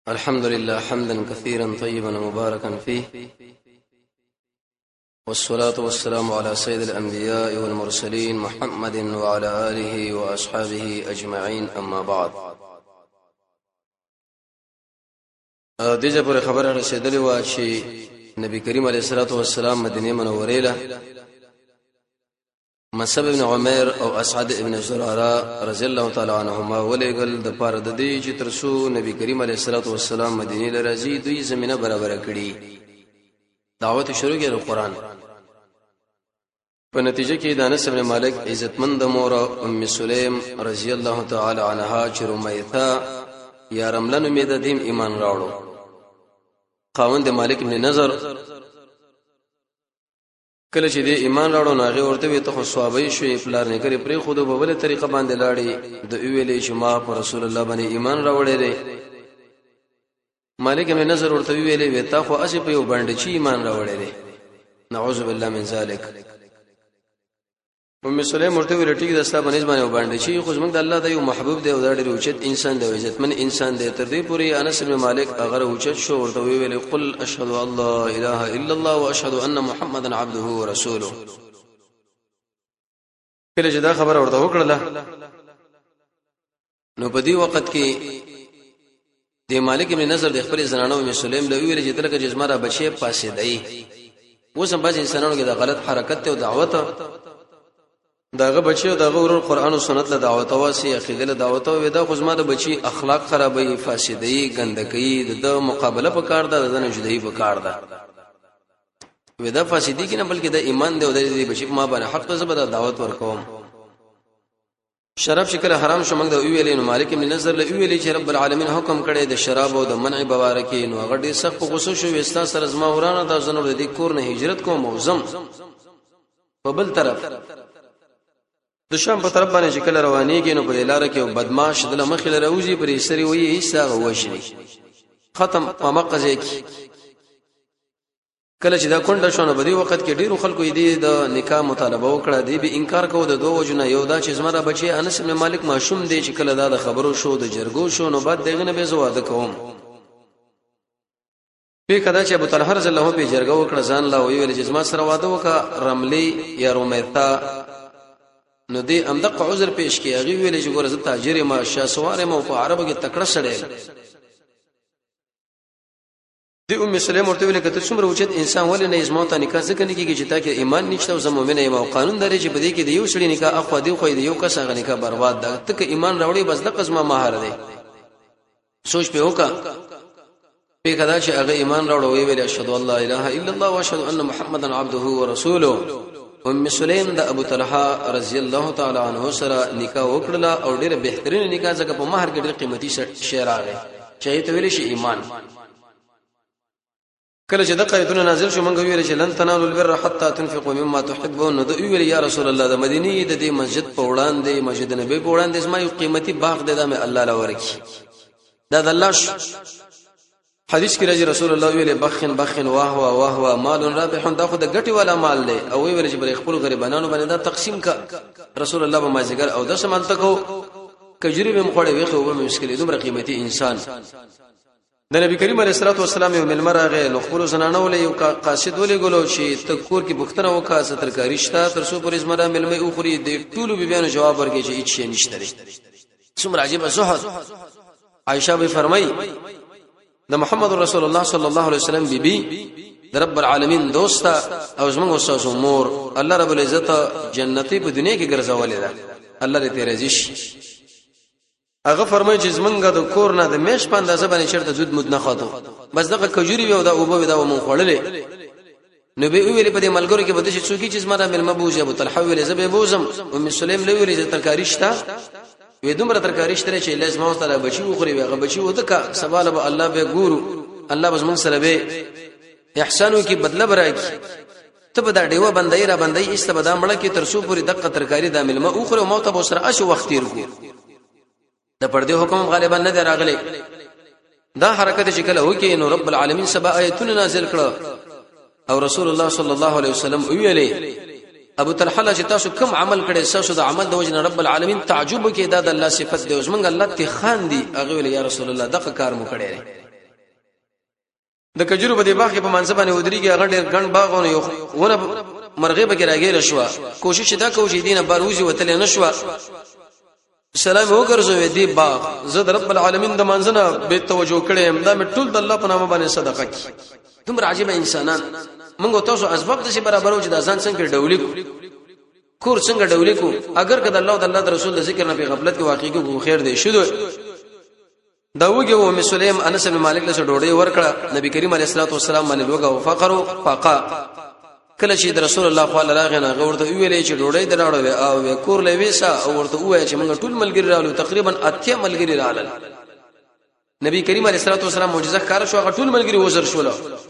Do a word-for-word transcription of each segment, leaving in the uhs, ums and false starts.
الحمد لله حمدا كثيرا طيبا مباركا فيه، والصلاة والسلام على سيد الأنبياء والمرسلين محمد وعلى آله وأصحابه أجمعين. أما بعد، دغه پر خبره رسیدلې و چې نبی کریم علیه الصلاة والسلام مدینه منوره له مصعب ابن عمر او اسعد ابن زراره رضی الله تعالی عنهما ولېګل د پاره د دې چې ترسو نبی کریم علیه الصلاة والسلام مدینه لرازي دوی زمينه برابر کړي، دعوت شروع کړي قرآن. په نتیجه کې د انس ابن مالک عزتمند مور ام سلیم رضی الله تعالی عنها چې رمیثا یا رملن امید دیم ایمان راوړو. خاوند مالک ابن نظر کله چې دې ایمان راوړو ناغه ورته وي ته خو صحابه شوي پلار نه کړی پرې خود په بل طریقه باندې لاړې د ویلې چې ما پر رسول الله باندې ایمان راوړې دي. مالک ابن نظر ورته ویلې وي تا خو اسی په یو باندې چې ایمان راوړې دي. نعوذ بالله من ذلک. ام سلیم ورته ویل ټیک د اسلام باندې باندې باندې چې خو زمونږ د الله د یو محبوب دی او د ډېر اوچت انسان دی او عزتمن انسان دی. تر دې پورې انس بن مالک هغه اوچت شو ورته ویل قل اشهد ان لا اله الا الله واشهد ان محمدا عبده ورسوله. کله چې دا خبره ورته وکړه نو په دې وخت کې د مالک ابن نظر د خپل زنانو ام سلیم له ویل چې تلکه جسمه بچي پاسې دی. اوس هم بعض انسانانو کې د غلط حرکت او دعوت داغه بچي داغه ورور قران او سنت له دعوت واسي عقیده له دعوت او دا خو زما د بچي اخلاق خرابوي فاسدي ګندګي د مقابله په کار ده د نه جدي په کار ده ودا فاسدي کې نه بلکې د ایمان دی او د بچي ما باندې حق زبر دعوت ورکوم. شراب شکر حرام شومنګ د ویلې نو مالک ابن نظر له ویلې چې رب العالمین حکم کړی د شراب او د منع بوارکې نو غډي سخت په غوسه شو وستا سره زما ورانه د زنو د کور نه هجرت کوم موزم په بل طرف د شام په طرف باندې شکل روانيږي نو په لاره کې بدمعاش د مخې له روزي پرې سری وي ایسا وشي ختم په مقزه کې. کله چې دا کونډه شونه په دې وخت کې ډیرو خلکو یې د نکاح مطالبه وکړه دی به انکار کوو د دوه وجنه یو دا چې زمره بچي انس بن مالک ماشوم دی چې کله دا د خبرو شو د جرګو شو نو بعد دغه نه به زواده کوم. په کدا چې ابو طلحه رضی الله په جرګه وکړه ځان لا ویل چې زما سره واده وکړه رملی یا رمیثا نو دې امدق عذر پیش کی هغه ویلې چې ګوره زه تاجر ما شاسوار ما په عربو کې تکړه سړی دې ام سلیم ورته ویل کته څومره اوچت انسان ولې نه ازمو ته نکاح ځکه نه کیږي چې تا کې ایمان نشته او زه مؤمن یم او قانون درې چې بده کې د یو سړي نکاح اخو دی خو دی یو کس هغه نکاح برباد ده ته کې ایمان راوړي بس د قسمه مہر دی. سوچ په وکا په کدا چې هغه ایمان راوړي ویل اشهد ان لا اله الا الله واشهد ان محمدا عبده ورسوله. ام سلیم د ابو طلحه رضی الله تعالی عنہ سره نکاح وکړه او ډیره بهترین نکاح ځکه په مہر کې ډیر قیمتي شی راغی چې ته ویل شي ایمان. کله چې د قیدونه نازل شو مونږ ویل چې لن تنالوا البر حتى تنفقوا مما تحبون نو دوی ویل یا رسول الله د مدینه د دې مسجد په وړاندې مسجد نبی په وړاندې زما یو قیمتي باغ دی د الله لورکی دا د الله حدیث کې راځي رسول الله ویله بخن بخن واه واه واه واه مال رابح دا خو د ګټي والا مال دی او ویل چې بر خپل غریبانو باندې دا تقسیم کا رسول الله ما ذکر او د سمال تکو کجری به مخړې وي خو به مشکل دومره قیمتي انسان د نبی کریم علیه الصلاه والسلام یو ملمرغه نو خپل زنانه ولې یو قاصد ولې ګلو چې تکور کې بختنه وکا سترکاری شتا تر سو پر اسمره ملمه او خوري د ټولو بیان جواب ورکړي چې هیڅ شي نشته لري. څومره عجیب زهد. عائشہ به فرمایي د محمد رسول الله صلی الله علیه وسلم بیبي د رب العالمین دوست او زموږ استاد مور الله رب العزت جنتی په دنیا کې ګرځولې ده الله دې تیرېږي. هغه فرمایي چې زمونږ د کور نه د میش په اندازه باندې چرته زود مد نه خاطو بس دغه کجوري وي او دا اوبو دا مون خړلې نو به ویلې په دې ملګرو کې بده چې څوک چې زما د ملما بوجه ابو طلحه ویلې زبې بوزم ام سلیم له ویلې چې ترکاری شته وې دومره ترکاری شته چې لازم او تعالی بچي وخوري هغه بچي وته سوال به الله به ګورو الله بس مون سره به احسانو کې بدله برایي ته به دا دیوه بندای را بندای ایست به دا مړه کې ترسو پوری دقه ترکاری د ملما اوخره مو ته به سره اش وخت تیر کو د پردې حکم غالبا نه دراغلي دا حرکت چې کله وکي نو رب العالمین سبا آیتونه نازل کړه او رسول الله صلی الله علیه وسلم ویلي ابو طلحه چې تاسو کوم عمل کړي تاسو د عمل د وجه رب العالمین تعجب کې دا د الله صفت دی اوس موږ الله ته خان دي هغه ویل یا رسول الله دغه کار مو کړی د کجورو په دی باغ کې په منځ باندې ودرېږي هغه ډېر ګڼ باغونه یو ونه مرغه به کې راګیر شو کوشش دا کوي چې دینه باروزي وتل نه شو سلام وګرځوي دی باغ زه د رب العالمین د منځنه به توجه کړم دا مې ټول د الله په نامه باندې صدقه کی دومره عجیب انسانان موږ تاسو اسباب د شي برابرو چې د ځان څنګه ډولې کور څنګه ډولې کو اگر کله الله او الله رسول د ذکر نه په غفلت کې واقع کې خیر دی شود دا وګه و ام سلیم انس بن مالک له ډوډۍ ورکړه نبی کریم علیه الصلاه والسلام باندې لوګه او فقرو فقا کله چې رسول الله صلی الله علیه وسلم ورته ویلې چې ډوډۍ دراړو او کور له ویسا او ورته وایي چې موږ ټول ملګری رالو تقریبا اتیا ملګری رالل نبی کریم علیه الصلاه والسلام معجزه کار شو هغه ټول ملګری وزر شول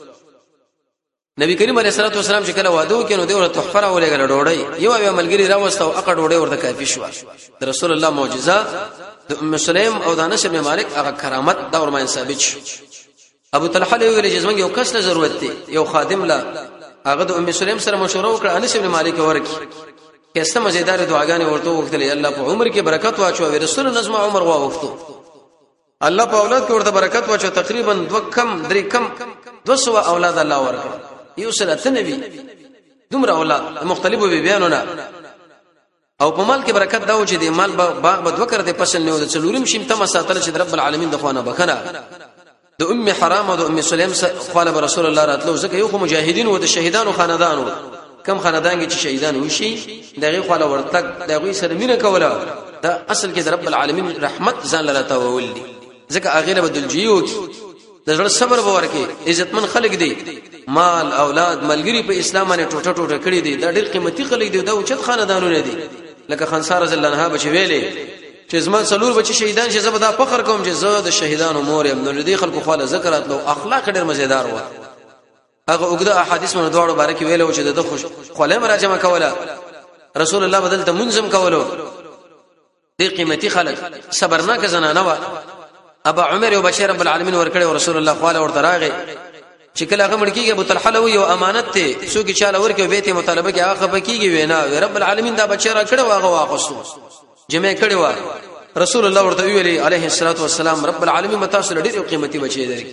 نبی کریم علیه الصلاه والسلام چې کله واده وکړو دی ورته تحفه راولېګل ډوډۍ یو یو ملګری راوستو اقا ډوډۍ ورته کافي شو رسول الله معجزه د ام سلیم او د انس بن مالک هغه کرامت دا ورمن ثابت شو ابو طلحه له ویل چې زمونږ یو کس له ضرورت دی یو خادم لا هغه د ام سلیم سره مشوره وکړه انس بن مالک ورکی کیسه مزیدار دعاګانې ورته وکړلې الله په عمر کې برکت واچو او رسول نظم عمر واوختو الله په اولاد کې ورته برکت واچو تقریبا دو کم درې کم دو سو اولاد الله ورکړ یو سره نبی دومره اولاد مختلفو بیانونه او په مال کې برکت دا و چې د مال باغ به دوه کړه پسند نه و د څلورم شیم تم ساتل چې رب العالمین د خوانه بخنه د ام حرام او د ام سلیم قال رسول الله راتلو زکه یو خو مجاهدین او د شهیدانو خاندانو کم خاندان کې چې شهیدان وشي دغه خاله ورتک دغه سره مینه کوله دا اصل کې د رب العالمین رحمت ځان لره تاول دي ځکه اغیره بدل جیو د زړه صبر ورکه عزتمن خلق دي مال اولاد ملګری په اسلام باندې ټوټه ټوټه کړی دي دا ډېر قیمتي خلق دي دا اوچت خاندانونه دي لکه خنصار رضی الله عنها بچ ویلې چې زما څلور بچی شهیدان چې زبدا فخر کوم چې زه د شهیدانو مور یم نو دې خلکو خاله ذکر اتلو اخلاق ډېر مزیدار و هغه وګړه احادیث مونږ دواړو باره کې ویلو چې د خوش خاله مراجمه کوله رسول الله بدل ته منظم کولو دې قیمتي خلک صبرناک زنانه و ابا عمر او بشیر رب العالمین ورکړي او رسول الله خاله ورته راغی چې کله هغه مړ کیږي ابو طلحه له یو امانت ته څوک چاله ورکه بیت مطالبه کې هغه بکیږي وینا رب العالمین دا بچی را کړو هغه واقصو جمع کړي و رسول الله ورته ویلي عليه الصلاه والسلام رب العالمین متاصل ډېر قیمتي بچی دی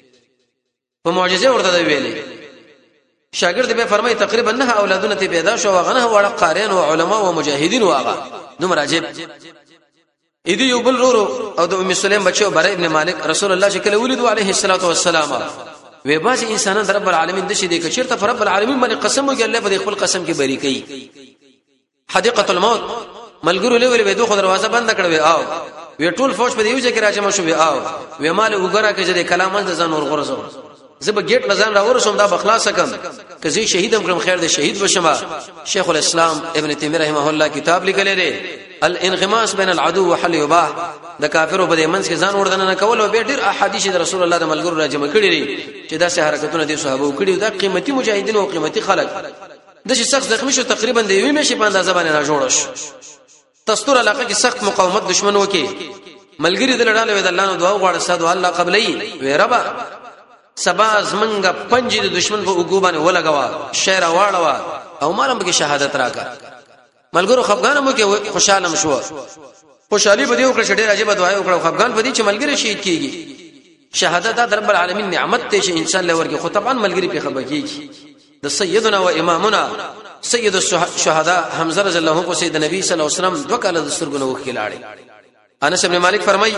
په معجزه ورته ویلي شاګرد به فرمایي تقریبا نه اولادونه ته پیدا شو هغه نه وړ قاریان او علما او مجاهدین واغه نو راجب اې دی یو بل ورو او د ام سلیم بچو بره ابن مالک رسول الله چې کله ولید عليه الصلاه والسلام وې باز انسانان د رب العالمین د شي دي کچرته پر رب العالمین باندې قسم وکړي الله په خپل قسم کې بری کوي حدیقه الموت ملګرو له ویلې دوه دروازه بند کړو او وی ټول فوج په دیو ځکه راځم شو او وی مال وګرا کې چې کلام د ځان ور غرزو زب گیټ لزان را ورسوم دا بخلاص کم کزي شهیدم کړم خیر دې شهید بشما شیخ الاسلام ابن تیمیه رحمه الله کتاب لیکلی دی الانغماس بین العدو وحل یباح د کافرو په منځ کې ځان وردن نه کول او به ډیر احادیث د رسول الله د ملګرو راجمه کړی دي چې دا سه حرکتونه دي صحابه کړی دا قیمتي مجاهدین او قیمتي خلک د شي سخت زخمی شو تقریبا د یوې مشي په اندازه باندې را جوړ شو تستور علاقه کې سخت مقاومت دشمن وکي ملګری د لړاله وې د الله نو دعا غواړه ساده الله قبلې وې ربا سبا زمنګ پنځه د دشمن په وګو باندې ولګوا شعر واړوا او مالم به شهادت راکا ملګرو خفغان مو کې خوشاله مشو خوشالي بده وکړه چې ډېر عجیب دعا وکړه خفغان بده چې ملګری شهید کیږي شهادت د رب العالمین نعمت ته چې انسان له ورګي خو طبعا ملګری په خبر کیږي د سیدنا و امامنا سید الشهداء حمزه رضی الله عنه سید نبی صلی الله علیه وسلم دوکاله د سترګو وکړي لاړې انس ابن مالک فرمای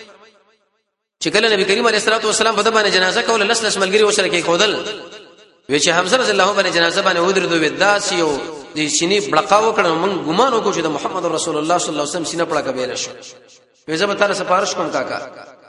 چې کله نبی کریم علیه الصلاه والسلام په دبانې جنازه کوله لس لس ملګری وسره کې کودل وی چې حمزه رضی الله عنه باندې جنازه باندې ودرېدو وداس یو د سینې بلقا وکړو من ګمان وکړو چې د محمد رسول الله صلی الله علیه وسلم سینې پړه کبیره شو وی زه به تعالی سپارښت کوم کاکا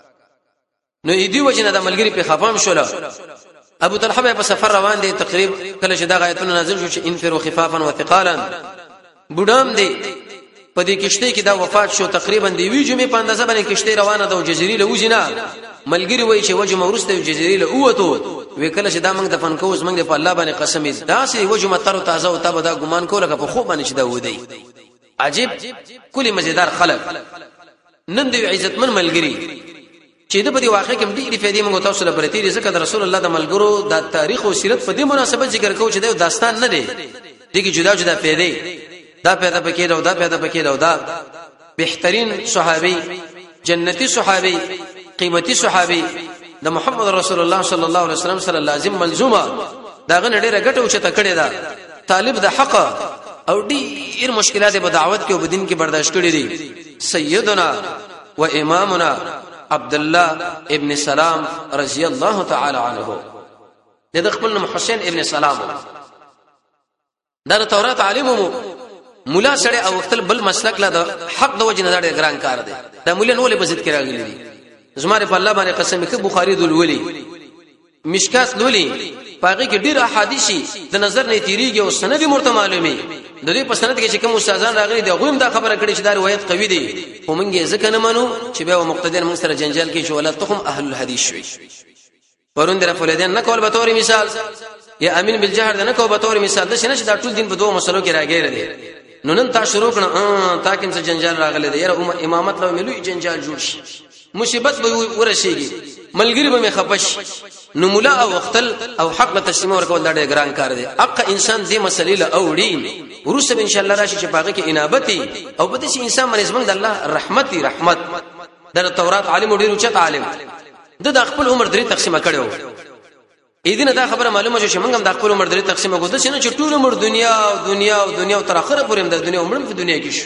نو دې وجنه د ملګری په خفام شول ابو طلحه په سفر روان دي تقریبا کله چې دا آیتونه نازل شو چې انفروا خفافا وثقالا بډام دي په دې کشته کې دا وفات شو تقریبا دی وی جمعه په اندازه باندې کشته روانه ده او جزيره له وجنه ملګری وای چې وجه مورسته جزيره له اوته وی کله چې دا موږ د فن کوز موږ په الله باندې قسم دا سي وجه متر تازه او تب دا ګمان کوله په خو باندې چې دا ودی عجیب کلی مزیدار خلق نن دی عزتمن ملګری چې د په دې واقع کې ډېری فائدې موږ تاسو له برتي ذکر رسول الله د ملګرو د تاریخ او سیرت په دې مناسبت ذکر کوو چې دا داستان نه دی دغه جدا جدا فائدې دا پیدا پکې دا دا پیدا پکې دا دا بهترین صحابي جنتی صحابي قیمتي صحابي د محمد رسول الله صلی الله علیه وسلم سره لازم منظومه داغه نډیره ګټو چې تکړه ده طالب د حق او ډیر مشکلات په دعوت کې او بدین کې برداشت کړی دي سیدنا و امامنا عبد الله ابن سلام رضی الله تعالی عنه د خپل نوم حسین ابن سلام دا تورات عالم مولا سره او وخت بل مسلک لا د حق د وجه نه دا ګران کار دی دا مولا نو له بزید کې راغلي دي زماره په الله باندې قسم کې بخاری د ولي مشکات لولي پاګه کې ډیر احادیث د نظر نه تیریږي او سند مرته معلومي د دې په سند کې چې کوم استادان راغلي دي غویم دا خبره کړي چې دا روایت قوي دي او مونږه ځکه نه منو چې به مقتدیان موږ سره جنجال کې شو ولا تخم اهل الحديث شوي پرون در فلدین نه کول به تور مثال یا امین بالجهر نه کول به تور مثال د شنه دا ټول دین په دوه مسلو کې راګیر دي نو نن تا شروع کړه تا کوم څه جنجال راغلي دي یره امامت لو ملوي جنجال جوړ شي مصیبت به ورشيږي ملګری به مې خپش نو مولا او وختل او حق له تسلیم ورکول دا ډېر ګران کار دی حق انسان دې مسلې له اوړي ورسره ان شاء الله راشي چې پاګه کې انابتي او بده شي انسان باندې زمونږ د الله رحمتي رحمت د تورات عالم ډېر اوچت عالم د خپل عمر درې تقسیمه کړو اېدینه دا خبره معلومه شو چې موږ هم د خپل عمر درې تقسیمه کوو د شنو چې ټول عمر دنیا او دنیا او دنیا او تر اخره پورې د دنیا عمر په دنیا کې شو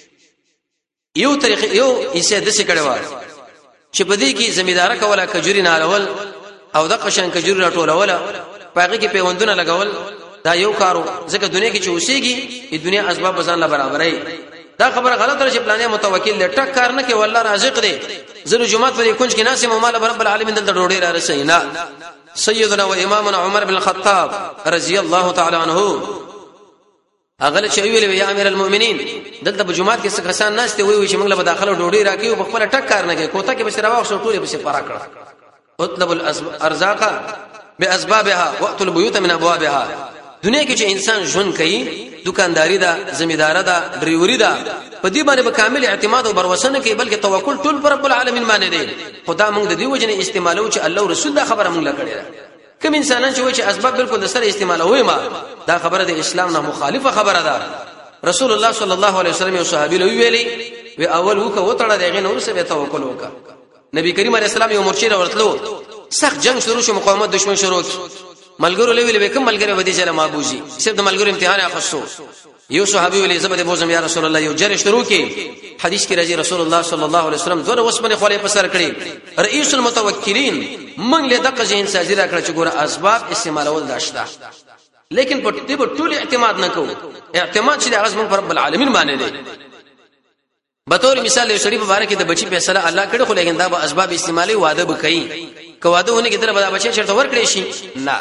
یو طریق یو یې د څه کړو چې بدی کې زمیدار کوله کجوري نالول او د قشن کجوري راټولول پاګه کې پیوندونه لګول دا یو کارو ځکه دنیا کې چې اوسېږي د دنیا اسباب ځان له برابرې دا خبره غلطه ده چې پلانې متوکل له ټک کار نه کوي والله رازق دی زره جمعات په کونج کې ناسم او مال رب العالمین دلته ډوډۍ را رسینا سیدنا و امامنا عمر بن الخطاب رضی الله تعالی عنه اغل چې ویل یا امیر المؤمنین دلته په جمعات کې څه کسان ناشته وي چې موږ له داخله ډوډۍ راکې او په خپل ټک کار نه کوي کوته کې به سره واښو ټولې به سره پارا کړه اطلب الارزاق باسبابها واطلب البيوت من ابوابها دنیا کې چې انسان ژوند کوي دکانداری دا زمیدار دا ډریوري دا په دې باندې به کامل اعتماد او بروسنه کوي بلکې توکل ټول پر رب العالمین باندې دی خدا موږ د دې وجنه استعمالو چې الله او رسول دا خبره موږ لا کړې کوم انسانان چې وایي چې اسباب بالکل د سره استعمالوي ما دا خبره د اسلام نه مخالفه خبره ده رسول الله صلی الله علیه وسلم او صحابي له ویلي وی اول وکه وټړه دغه نور څه به توکل وکا نبی کریم علیه السلام یو مرشد ورتلو سخت جنگ شروع شو مقاومت دشمن شروع ملګرو له ویلي کوم ملګری ودی چې ما بوجي صرف د ملګرو امتحان اخصو یو صحابي ویلي زبده بوزم یا رسول الله یو جری شروع کی حدیث کې راځي رسول الله صلی الله علیه وسلم دوه وسمنه خولې په سر کړی رئیس المتوکلین من له دغه ځین ساجره کړ چې ګوره اسباب استعمالول داشته لیکن په دې ټول اعتماد نه کوو اعتماد چې هغه زموږ پر رب العالمین باندې دی به تور مثال یو شریف مبارک د بچی فیصله الله کړي خو لیکن دا به اسباب استعمالي وعده وکړي که واده ونه کېدل به دا بچی چرته ورکړي شي نه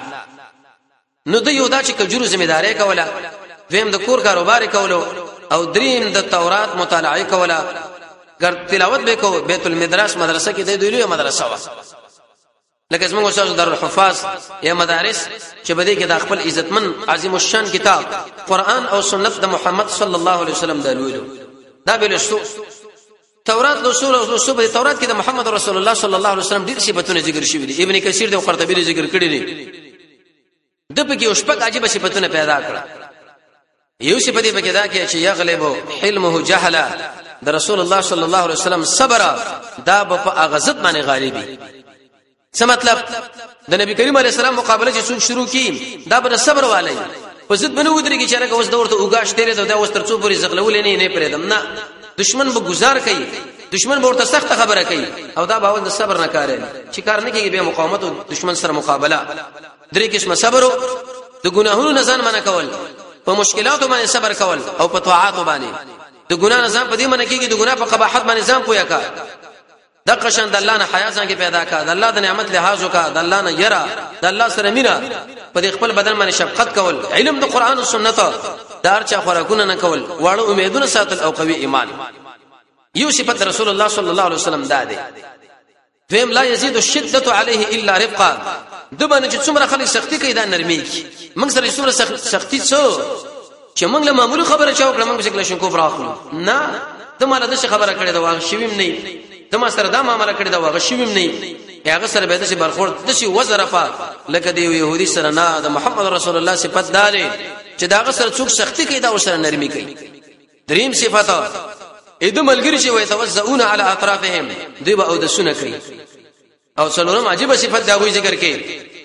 نو د یو دا چې کجورو ذمہداري کوله ویم د کور کاروبار کولو او دریم د تورات مطالعه کوله ګر تلاوت به کو بیت المدرس مدرسه کې د دوی مدرسه وا لکه څنګه استاد دارالحفاظ یا مدارس چې بده کې د خپل عزتمن عظیم الشان کتاب قران او سنت د محمد صلی الله علیه وسلم د لولو دا بلشتو تورات رسول او صوبه تورات کې د محمد رسول الله صلی الله علیه وسلم ډیر صفاتونه ذکر شوي دي ابن کثیر د قرطبی ذکر کړی دي د په کې او شپږ عجیب صفاتونه پیدا کړه یو صفت به کې دا کې چې یغلب حلمه جهلا د رسول الله صلی الله علیه وسلم صبر دا په اغزت باندې غالبي څه مطلب د نبی کریم علیه السلام مقابله چې څوک شروع کی دا به صبر والي په ضد بنو ودرېږي چې هغه اوس دورته اوګاش تیرې دا اوس تر څو پورې زغلول نه نه پرېدم نه دشمن به گزار کوي دشمن به ورته سخت خبره کوي او دا باور د صبر نه کاري چې کار نه کوي به مقاومت او دشمن سره مقابله درې قسمه صبر د ګناهونو نه ځان منع کول په مشکلاتو باندې صبر کول او په طاعاتو باندې د ګناه نه ځان په دې منع کېږي د ګناه په قباحت باندې ځان پویا کا د قشن د الله نه حیا ځان کې پیدا کا د الله د نعمت لحاظ وکا د الله نه یرا د الله سره مینا په خپل بدن باندې شفقت کول علم د قران او سنت دار چا خوراکونه نه کول واړو امیدونه ساتل او قوي ایمان یو صفت رسول الله صلی الله علیه وسلم دا دی فهم لا يزيد الشده عليه الا رفقا دبن چې څومره خلک سختی کوي دا نرمي موږ سره څومره سختی څو چې موږ له معمولی خبره چاو کړم موږ شکل شنکو فراخلو نه د مال د خبره کړې دا واغ شویم نه د ما سره دا معاملې کړې دا واغ شویم نه هغه سره به د شي برخورد د شي وزرفه لکه دی يهودي سره نه د محمد رسول الله صفت داري چې دا سره څوک سختی کوي دا سره نرمي کوي دریم صفات اې د ملګری چې وي توزعون علی اطرافهم دی به او د سونه کوي او څلورم عجیب صفت دا غوي ذکر کې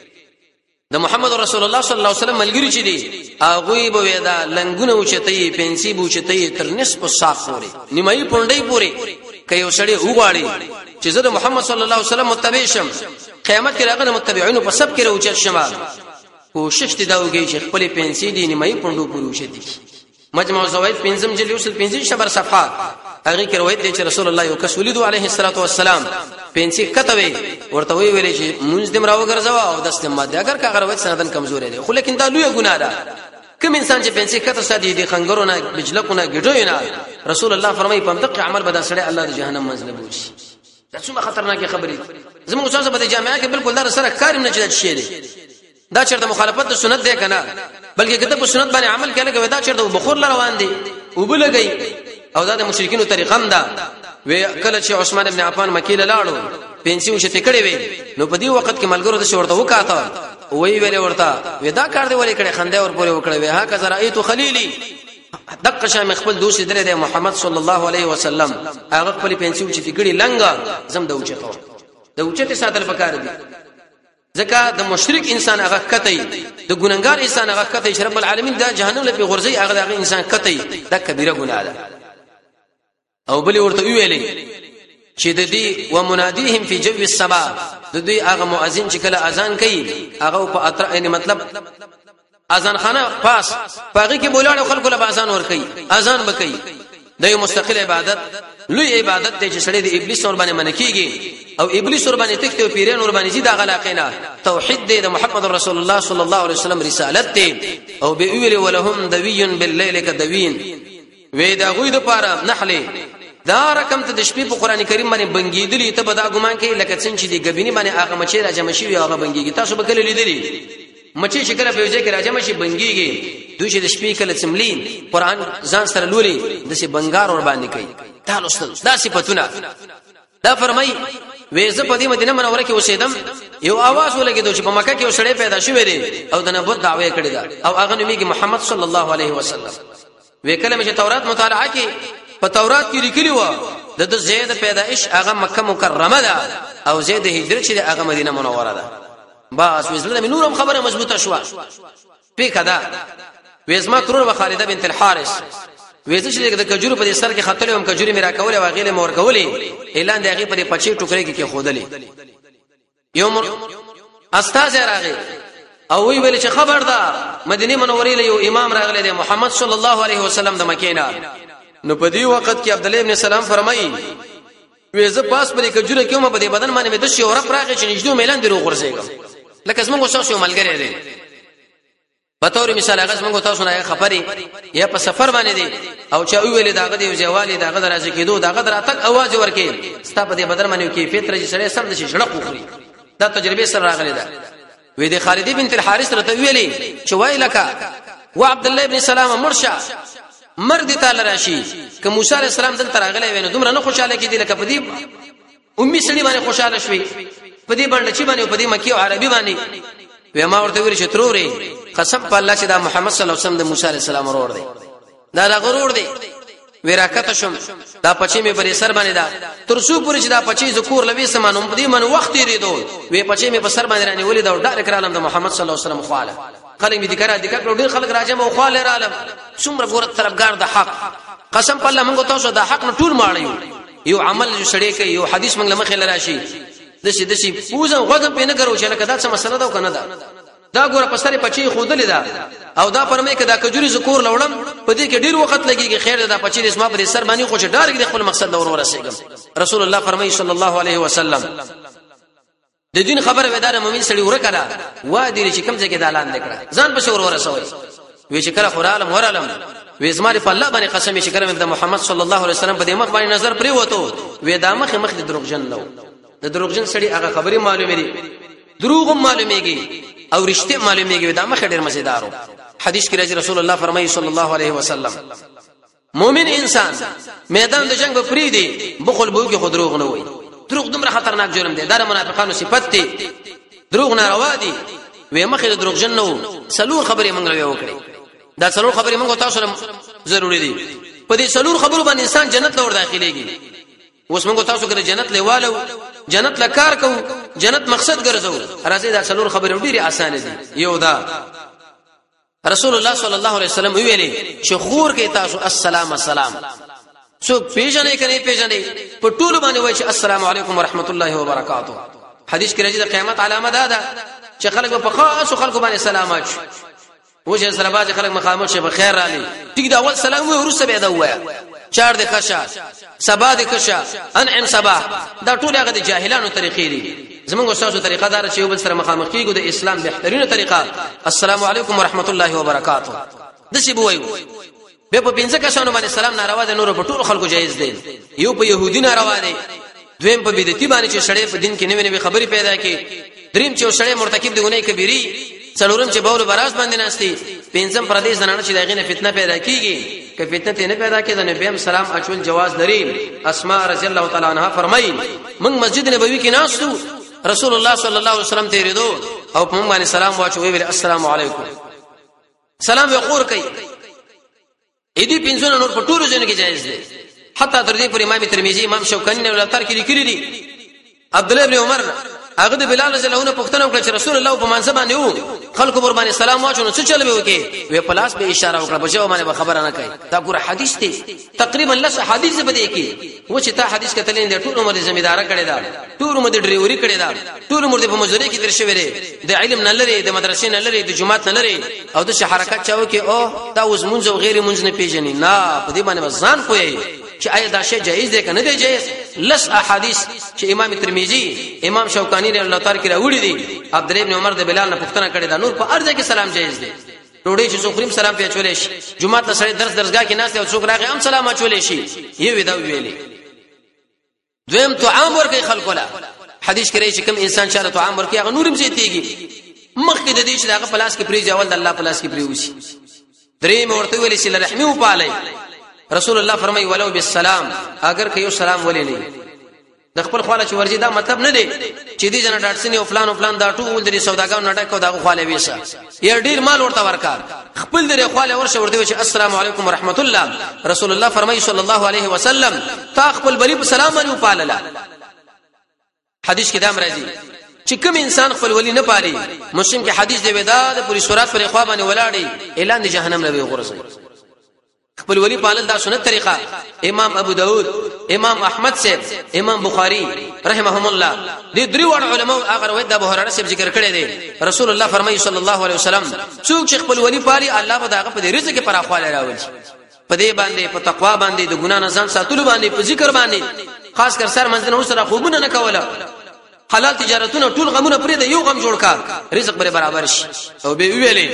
د محمد رسول الله صلی الله علیه وسلم ملګری چې دي هغه به ودا لنګونه اوچتي پنسي بوچتي تر نصف ساق پورې نیمایي پونډي پورې کيو سړی وګاړي چې زه د محمد صلی الله علیه وسلم متبع شم قیامت کې راغله متبعینو په سب کې راوچت شمه کوشش دي دا وګي چې خپل پنسي دي نیمایي پوندو پورې اوچتي مجموع زوائد پنځم جلد وصل پنځه شبر صفحه هغه کې روایت دی چې رسول الله یو کس ولید علیه الصلاۃ والسلام پنسي کتوي ورته وی ویلې چې مونږ دم راو ګرځوا او دست ماده اگر کا روایت سندن کمزور دی خو لیکن دا لوی ګناه ده کوم انسان چې پنسي کته سادي دي خنګرونه بجلقونه ګډوینه رسول الله فرمایي په دغه عمل بدا سره الله د جهنم منځ له بوشي دا څومره خطرناک خبره زموږ استاد په جامعه کې بالکل دا سره کار نه چي شي دي دا چرته مخالفت د سنت دی کنه بلکې کته په سنت باندې عمل کړي دا چرته بخور روان دي او بلګي او دا د مشرکینو طریقه هم ده وی کله چې عثمان ابن عفان مکی له لاړو پنسي وشته کړي وي نو په دې وخت کې ملګرو د شورته وکاته وی ویلې ورته ودا کار دی ولې کړي خنده ور پورې وکړي وی ها کذا رایت خلیلی دقه شام خپل دوست درې د محمد صلی الله علیه وسلم هغه خپل پنسي وشته کړي لنګا زم د اوچته د اوچته ساتل پکار دي ځکه د مشرک انسان هغه کتای د ګونګار انسان هغه کتای چې رب العالمین دا جهنم له غورځي هغه هغه انسان کتای دا کبیره ګناه ده او بلی ورته ویلې چې د دې و منادیهم فی جو السما د دې هغه مؤذن چې کله اذان کوي هغه په اطر یعنی مطلب اذان خانه پاس باغی کې بولاړو خلکو له اذان ور کوي اذان وکي د یو مستقل عبادت لوی عبادت ته چې سړی د ابلیس ور باندې منکیږي او ابلیس ور باندې تخته او پیران ور باندې زیاده غلاقینا توحید د محمد رسول الله صلی الله علیه وسلم رسالت ته او به ویل ولهم دوی باللیل کدوین وې دا غوی د پاره نحله دا رقم ته د شپې په قران کریم باندې بنګیدلی ته به دا ګمان کوي لکه څنګه چې دی غبینی باندې هغه مچې راځم شي وي هغه بنګیږي تاسو به کله لیدلی مچې شکر په وجه کې راځم شي بنګیږي دوی چې د شپې کله څملین قران ځان سره لولي د سي بنگار ور باندې کوي دا لوستل دا صفاتونه دا فرمای وېزه په دې مدینه منوره کې اوسېدم یو आवाज ولګېدو چې په مکه کې یو سړی پیدا شوی دی او د نبوت دعوی کړی دا او هغه نوميږي محمد صلی الله علیه وسلم وکله چې تورات مطالعه کې په تورات کې لیکلی و د زید پیدائش هغه مکه مکرمه ده او زید هجرت چې هغه مدینه منوره ده بس وزله من نورم خبره مضبوطه شو په کدا وېزما کرور و خالده بنت الحارث وېزه چې د کجورو په سر کې خطلې هم کجوري میرا کوله واغېله مور کولې اعلان دی هغه په پچې ټوکرې کې خودلې یوم استاد راغی او وی ویل چې خبردار مدینه منورې له یو امام راغلی دی محمد صلی الله علیه وسلم د مکینا نو په دې وخت کې عبد الله ابن سلام فرمایي وېزه پاس په کجوره کې هم په بدن باندې د شهرت راغی چې نږدې ميلان دی روغورځيګم لکه څنګه شاو ملګری دی په تور مثال هغه څنګه تاسو نه خبري یا په سفر باندې دی او چا ویل داغه دی ځوالي داغه درازه کېدو داغه دراتک आवाज ورکې ستا په دې بدن باندې کیفیت راځي سره سم د شي شړق وخوري دا تجربه سره راغلی ده وې د خالد بنت الحارث رته ویلې چې وای لکه و عبد الله ابن سلام مرشا مرد تعالی راشي ک موسی علی السلام دلته راغلی ویني دومره نه خوشاله کېدی لکه په دې امي سړي باندې خوشاله شوي په دې باندې چې باندې په دې مکی او عربي باندې و ما ورته ویل چې تروري قسم په الله چې دا محمد صلی الله علیه وسلم د موسی علی السلام ورور دی دا دا غرور دی ورکته شم دا پچې مې پر سر باندې دا ترسو پوری چې دا پچې ذکر لوي سمانو په دې من وخت یې ریدو وې پچې مې په سر باندې رانی ولې دا ډار کرالم د محمد صلی الله علیه وسلم خواله خلک دې کرا دې کړو ډېر خلک راځم او خواله رالم څومره ګور طرفګار د حق قسم په الله موږ تاسو د حق نه ټول ماړیو یو عمل جو سړی کوي یو حدیث موږ لمخې لراشي دشي دشي پوزه غوږم پینې کرو چې لکه دا څه مسله ده کنه ده دا ګوره په سره پچې خودلې ده او دا پرمې کدا کجوري ذکر لوړم په دې کې ډیر وخت لګيږي خیر ده پچې اسما پر سر باندې خوش ډار کې خپل مقصد دور ورسېږم رسول الله فرمایي صلی الله علیه وسلم د دین خبره ودار مؤمن سړي ورکړه وا دې چې کوم ځای کې دالان نکړه ځان په شور ورسوي وی چې کله قرآن ورالم وې زما په الله باندې قسم چې کړم د محمد صلی الله علیه وسلم په دې مخ باندې نظر پرې وته وې دا مخ مخ د دروغجن نو د دروغجن سړي هغه خبري معلومه دي دروغ معلومیږي او رښتیا معلومیږي دا مخ ډېر مزیدارو حدیث کې راځي رسول الله فرمایي صلی الله علیه وسلم مؤمن انسان میدان د جنگ په فری دی بخل بو کې خودروغ نه وي دروغ دومره خطرناک جرم دی دا منافقانو صفت دی دروغ نه روا دي وې مخ د دروغجن نو سلور خبرې مونږ له وکړي دا سلور خبرې مونږ تاسو سره ضروری دي په دې سلور خبرو باندې انسان جنت ته ور داخليږي اوس مونږ تاسو کې جنت لیوالو جنت لکار کو جنت مقصد ګرځو راځي دا څلور خبرې ډېری اسانه دي یو دا رسول الله صلی الله علیه وسلم ویلي چې خور کې تاسو السلام السلام سو پیژنې کني پیژنې په ټول باندې وایي چې السلام علیکم ورحمت الله وبرکاته حدیث کې راځي د قیامت علامه ده ده چې خلک په خاص خلکو باندې سلام اچ وجه سره باز خلک مخامخ شي په خیر رالي ټیک دا اول سلام وي ورسره به دا وایا چار د خشا سبا د خشا انعم صباح دا ټول هغه د جاهلانو طریقې دي زمونږ استادو طریقه دار چې یو بل سره مخامخ کیږي د اسلام بهترینه طریقه السلام علیکم ورحمت الله وبرکاته د سی بوایو به په پنځه کسانو باندې سلام ناروا ده نور په ټول خلکو جایز دي یو په يهودي ناروا دي دویم په بدعتي باندې چې شړې په دین کې نوې نوې خبرې پیدا کړي دریم چې شړې مرتکب دي ګناه کبیره څلورم چې بول براز باندې ناشتي پنځم پردیس زنانه چې دغه نه فتنه پیدا کیږي که فتنه نه پیدا کېده نه بهم سلام اچول جواز لري اسماء رضی الله تعالی عنها فرمایي موږ مسجد نبوي کې ناشتو رسول الله صلی الله علیه وسلم ته ریدو او په موږ باندې سلام واچوي ویل السلام علیکم سلام وقور کوي اې دې پنځونه نور په ټولو ځینو کې جایز دي حتی تر دې پر امام ترمذی امام شوکانی نه ولتر کې لیکلي دي عبد الله ابن عمر هغه د بلال رضی الله عنه پوښتنه وکړه چې رسول الله په منځ باندې وو خلکو پر باندې سلام واچو نو څه چل به وکي وی پلاس به اشاره وکړه بچو باندې خبره نه کوي دا ګور حدیث دی تقریبا لس حدیث به دی کی و چې تا حدیث کتلین د ټول عمر ذمہدار کړي دا ټول عمر د ډریوري کړي دا ټول عمر د په مزوري کې درشوي دی د علم نه لري د مدرسې نه لري د جماعت نه لري او د حرکت چاو کې او دا اوس منځ او غیر منځ نه پیژني نه په دې باندې ځان کوی چې آیا دا شی جایز دی کنه دی جایز لس احادیث چې امام ترمذی امام شوکانی رحمه الله تعالی راوړي دي عبد الله ابن عمر د بلال نه پوښتنه کړې دا نور په ارزه کې سلام جایز دی ډوډۍ چې څوک سلام په چولې شي جمعه ته سړی درس درسګه کې ناس او څوک راغی هم سلام چولې شي یو ودا ویلې دویم تو عام ورکه خلکو لا حدیث کې راځي چې کوم انسان چاله تو عام ورکه هغه نورم زیاتېږي مخکې د دې چې هغه پلاس کې پری ځول د الله پلاس کې پری وشي درې مورته ویلې چې رحمي و پالي رسول الله فرمایي ولو بالسلام اگر که یو سلام ولې نه د خپل خواله چې ورجی دا مطلب نه دی چې دې جنا ډاټسنی او فلان او فلان دا ټول د سوداګانو نټک کو دا خواله ویسا یا ډیر مال ورته ورکار خپل دې خواله ورشه ورته چې السلام علیکم ورحمت الله رسول الله فرمایي صلی الله علیه وسلم تا خپل بری په سلام باندې پاللا حدیث کې دا مرضی چې کوم انسان خپل ولی نه پالي مسلم کې حدیث دی ودا د پوری سورات پر خوا باندې ولاړی اعلان د جهنم لوي غرسي خپل ولی پالل دا سنت طریقه امام ابو داود امام احمد سے امام بخاری رحمهم الله دې درې وړ علماء هغه روایت د ابو هريره سے ذکر کړی دی رسول الله فرمایي صلی الله علیه وسلم څوک چې خپل ولی پالي الله به داغه په رزق کې پراخواله راوړي په دې باندې په تقوا باندې د ګنا نه ځان ساتلو باندې په ذکر باندې خاص کر سر منځنه سره خوبونه نه کوله حلال تجارتونه ټول غمونه پرې د یو غم جوړ کا رزق بر برابر شي او به ویلې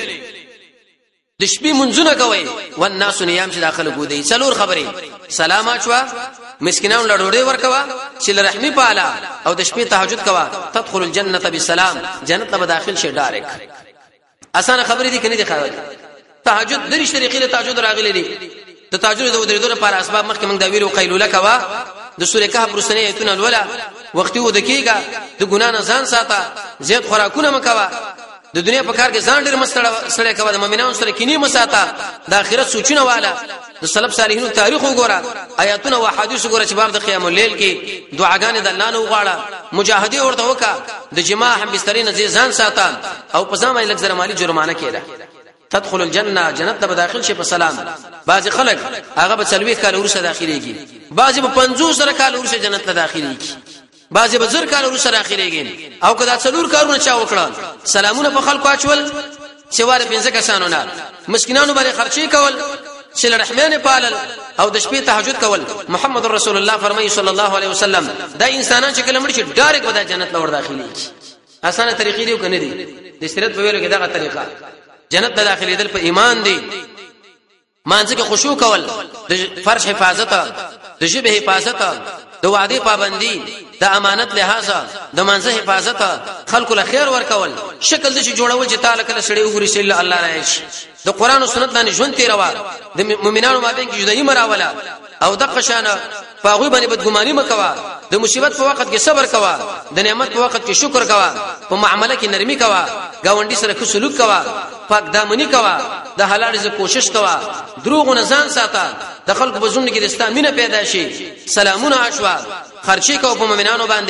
د شپې منځونه کوي والناس نیام چې داخله کو دي څلور خبرې سلام اچوا مسکینانو لړوړې ورکوا چې رحمی پالا او د شپې تهجد کوا تدخل الجنه بسلام جنت به داخل شي ډایرک اسانه خبرې دي کني دي خاوي تهجد درې طریقې له تهجد راغلي دي د تهجد د درې لپاره اسباب مخکې موږ دا ویلو قیلوله کوا د سورې کهف رسنه ایتونه الولا وخت و د کیګه د ګنا نه ځان ساته زیات خوراکونه مکوا د دنیا په کار کې ځان ډېر مستړی سړی کوي د مؤمنانو سره کینی مساته د آخرت سوچونه والا د سلف صالحینو تاریخ وګوره آیاتونه او حدیث وګوره چې بار د قیام الليل کې دعاګانې د الله نه وغواړه مجاهدی ورته وکا د جماع هم بسترین ځان ساته او په ځان باندې لږ مالی جرمانه کړه تدخل الجنه جنت ته داخل شي په سلام بعض خلک هغه په څلوي کال ورسره داخليږي بعض په پنځوس کال ورسره جنت ته داخليږي بعضی بزر کال ورسره اخیریږي او کدا څلور کارونه چا وکړه سلامونه په خلکو اچول سوار پنځه کسانو نه مسکینانو باندې خرچي کول شل رحمانه پالل او د شپې تهجد کول محمد رسول الله فرمایي صلی الله علیه وسلم دا انسانان چې کلمړي چې ډایرک ودا جنت لور داخليږي اسانه طریقې دی کنه دي د سیرت په ویلو کې دا طریقه جنت ته داخلي دل په ایمان دی مانځ کې خشوع کول د فرش حفاظت د جبه حفاظت د وعده پابندي د امانت لحاظه د منځه حفاظت خلکو له خیر ورکول شکل د جوړول چې تعالی کله سړی وګوري چې الله راځي د قران او سنت باندې ژوند تیروا د مؤمنانو مابین کې جدایي مراوله او د قشانه پاغوی باندې بدګماني مکوا د مصیبت په وخت کې صبر کوا د نعمت په وخت کې شکر کوا په معاملې کې نرمي کوا گاونډي سره ښه سلوک کوا پاک دامنی کوا د حلال رزق کوشش کوا دروغ نه ځان ساته د خلکو په ژوند کې د استامینه پیدا شي سلامونه عشوا خرچي کو په مؤمنانو باندې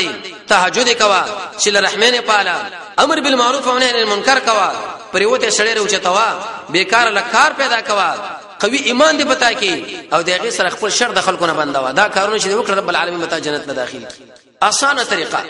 تهجد کوا صله رحمین پالا امر بالمعروف و نهی عن المنکر کوا پریوته سړی روچتوا بیکار لکار پیدا کوا قوي ایمان دې پتا کی او دغه سره خپل شر د خلکو نه بندوا دا کارونه چې وکړه رب العالمین متا جنت نه داخل اسانه طریقه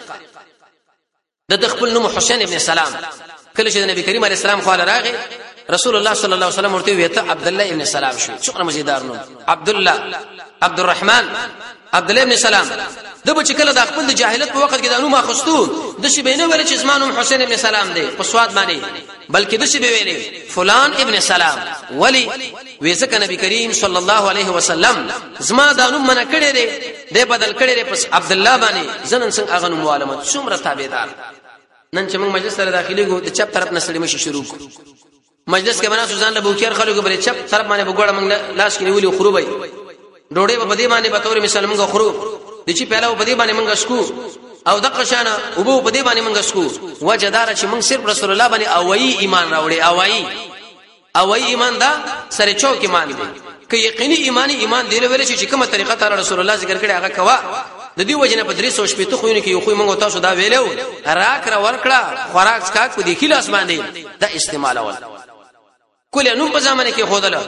د خپل نوم حسین ابن سلام کله چې نبی کریم علیه السلام خو راغی رسول الله صلی الله علیه وسلم ورته ویته عبد الله ابن سلام شو څومره مزیدار نوم عبد الله عبد الرحمن عبد الله ابن سلام د بچ کله د خپل د جاهلیت په وخت کې د نوم اخستو د شی بینه ویل چې زمانو حسین ابن سلام دی په سواد باندې بلکې د شی ویلې فلان ابن سلام ولی وېزک نبی کریم صلی الله علیه وسلم زما د نوم منه کړی دی د بدل کړی دی پس عبد الله باندې زنن څنګه اغه نوم معلومات څومره تابعدار نن چې موږ مجلس سره داخلي ګو د چپ طرف نه سړی مشي شروع کو مجلس کې بنا سوزان له بوکیر خلکو بل چپ طرف باندې وګړه موږ لاس کې نیولې خروبای ډوډۍ په دې باندې به تور مثال موږ خروب د چې پهلا په دې باندې موږ سکو او د قشانه او په دې باندې موږ سکو وجدار چې موږ صرف رسول الله باندې اوایي ایمان راوړي اوایي اوایي ایمان دا سره چوک ایمان دی که یقیني ایمانی ایمان دی ویل چې کومه طریقه تعالی رسول الله ذکر کړي هغه کوا د دې وجنه په درې سو شپې ته خوونه کې یو خو موږ تاسو دا ویلو راک را ورکړه خوراک سکا کو د خلاص باندې دا استعمال اول کله نو په زمانه کې خودله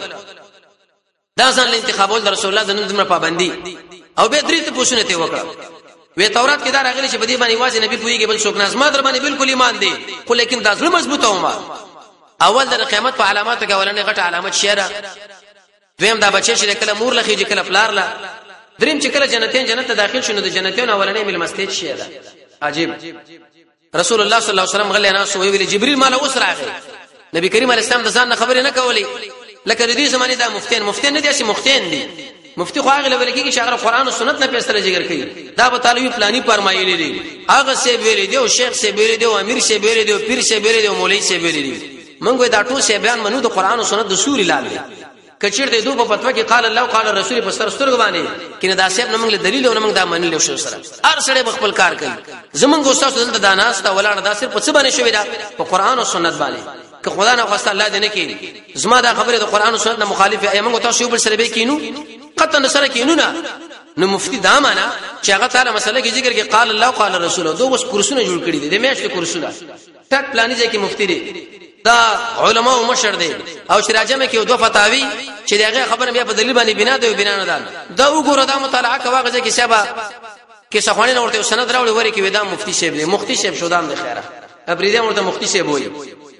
دا ځان له انتخابول د رسول الله د نوم دمر پابندي او به درې ته پوښتنه ته وکړه وی تورات کې دا راغلی چې په دې باندې واځي نبی پویږي بل څوک ناز ما در باندې بالکل ایمان دی خو لیکن دا ظلم مضبوطه ومه اول د قیامت په علاماتو کې اولنې غټه علامت شیره دویم دا بچی چې کله مور لخي چې کله پلار لا دریم چې کله جنتین جنت ته داخل شونه د جنتین اولنې مل مستید شیره عجیب رسول الله صلی الله علیه وسلم غلی نه سو ویل جبريل مال اوس راغی نبی کریم علیه السلام د ځان خبرې نه کولې لکه د دې زمانه دا مفتین مفتین نه دي چې مفتین دي مفتی خو هغه لول کې چې هغه قرآن او سنت نه پیسره ذکر کوي دا به طالبي پلاني فرمایلی دي هغه سی ویل دي او شیخ سی ویل دي او امیر سی ویل دي او پیر سی ویل دي او مولوی سی ویل دي منګو دا ټول سی بیان منو د قرآن او سنت د سوري لاله کچیر دې دوه په فتوا کې قال الله قال الرسول په سر سترګ باندې کینه دا سیب نمنګ دلیل او نمنګ دا منل شو سره هر سړی خپل کار کوي زمونږ استاد دلته دا ناس تا ولاړ دا صرف په څه باندې شوی دا په قرآن او سنت باندې که خدا نه خواسته الله دې نه کوي زما دا خبره د قرآن او سنت نه مخالفه ای موږ تاسو بل سره به کینو قطن سره کینو نه نو مفتی دا معنا چې هغه تعالی مسله کې ذکر کې قال الله قال الرسول دوه بس کورسونه جوړ کړی دي د میاشتې کورسونه ټک پلانې ځکه مفتی دي دا علما او مشر دي او شراجمه کې دوه فتاوی چې دغه خبره بیا په دلیل باندې بنا دی بنا نه ده دا وګوره دا مطالعه کواغه کې سبا کې صحوانه ورته سند راوړي وری کې ودا مفتی شیب دی مفتی شیب شودان د خیره ابریده ورته مفتی شیب وایي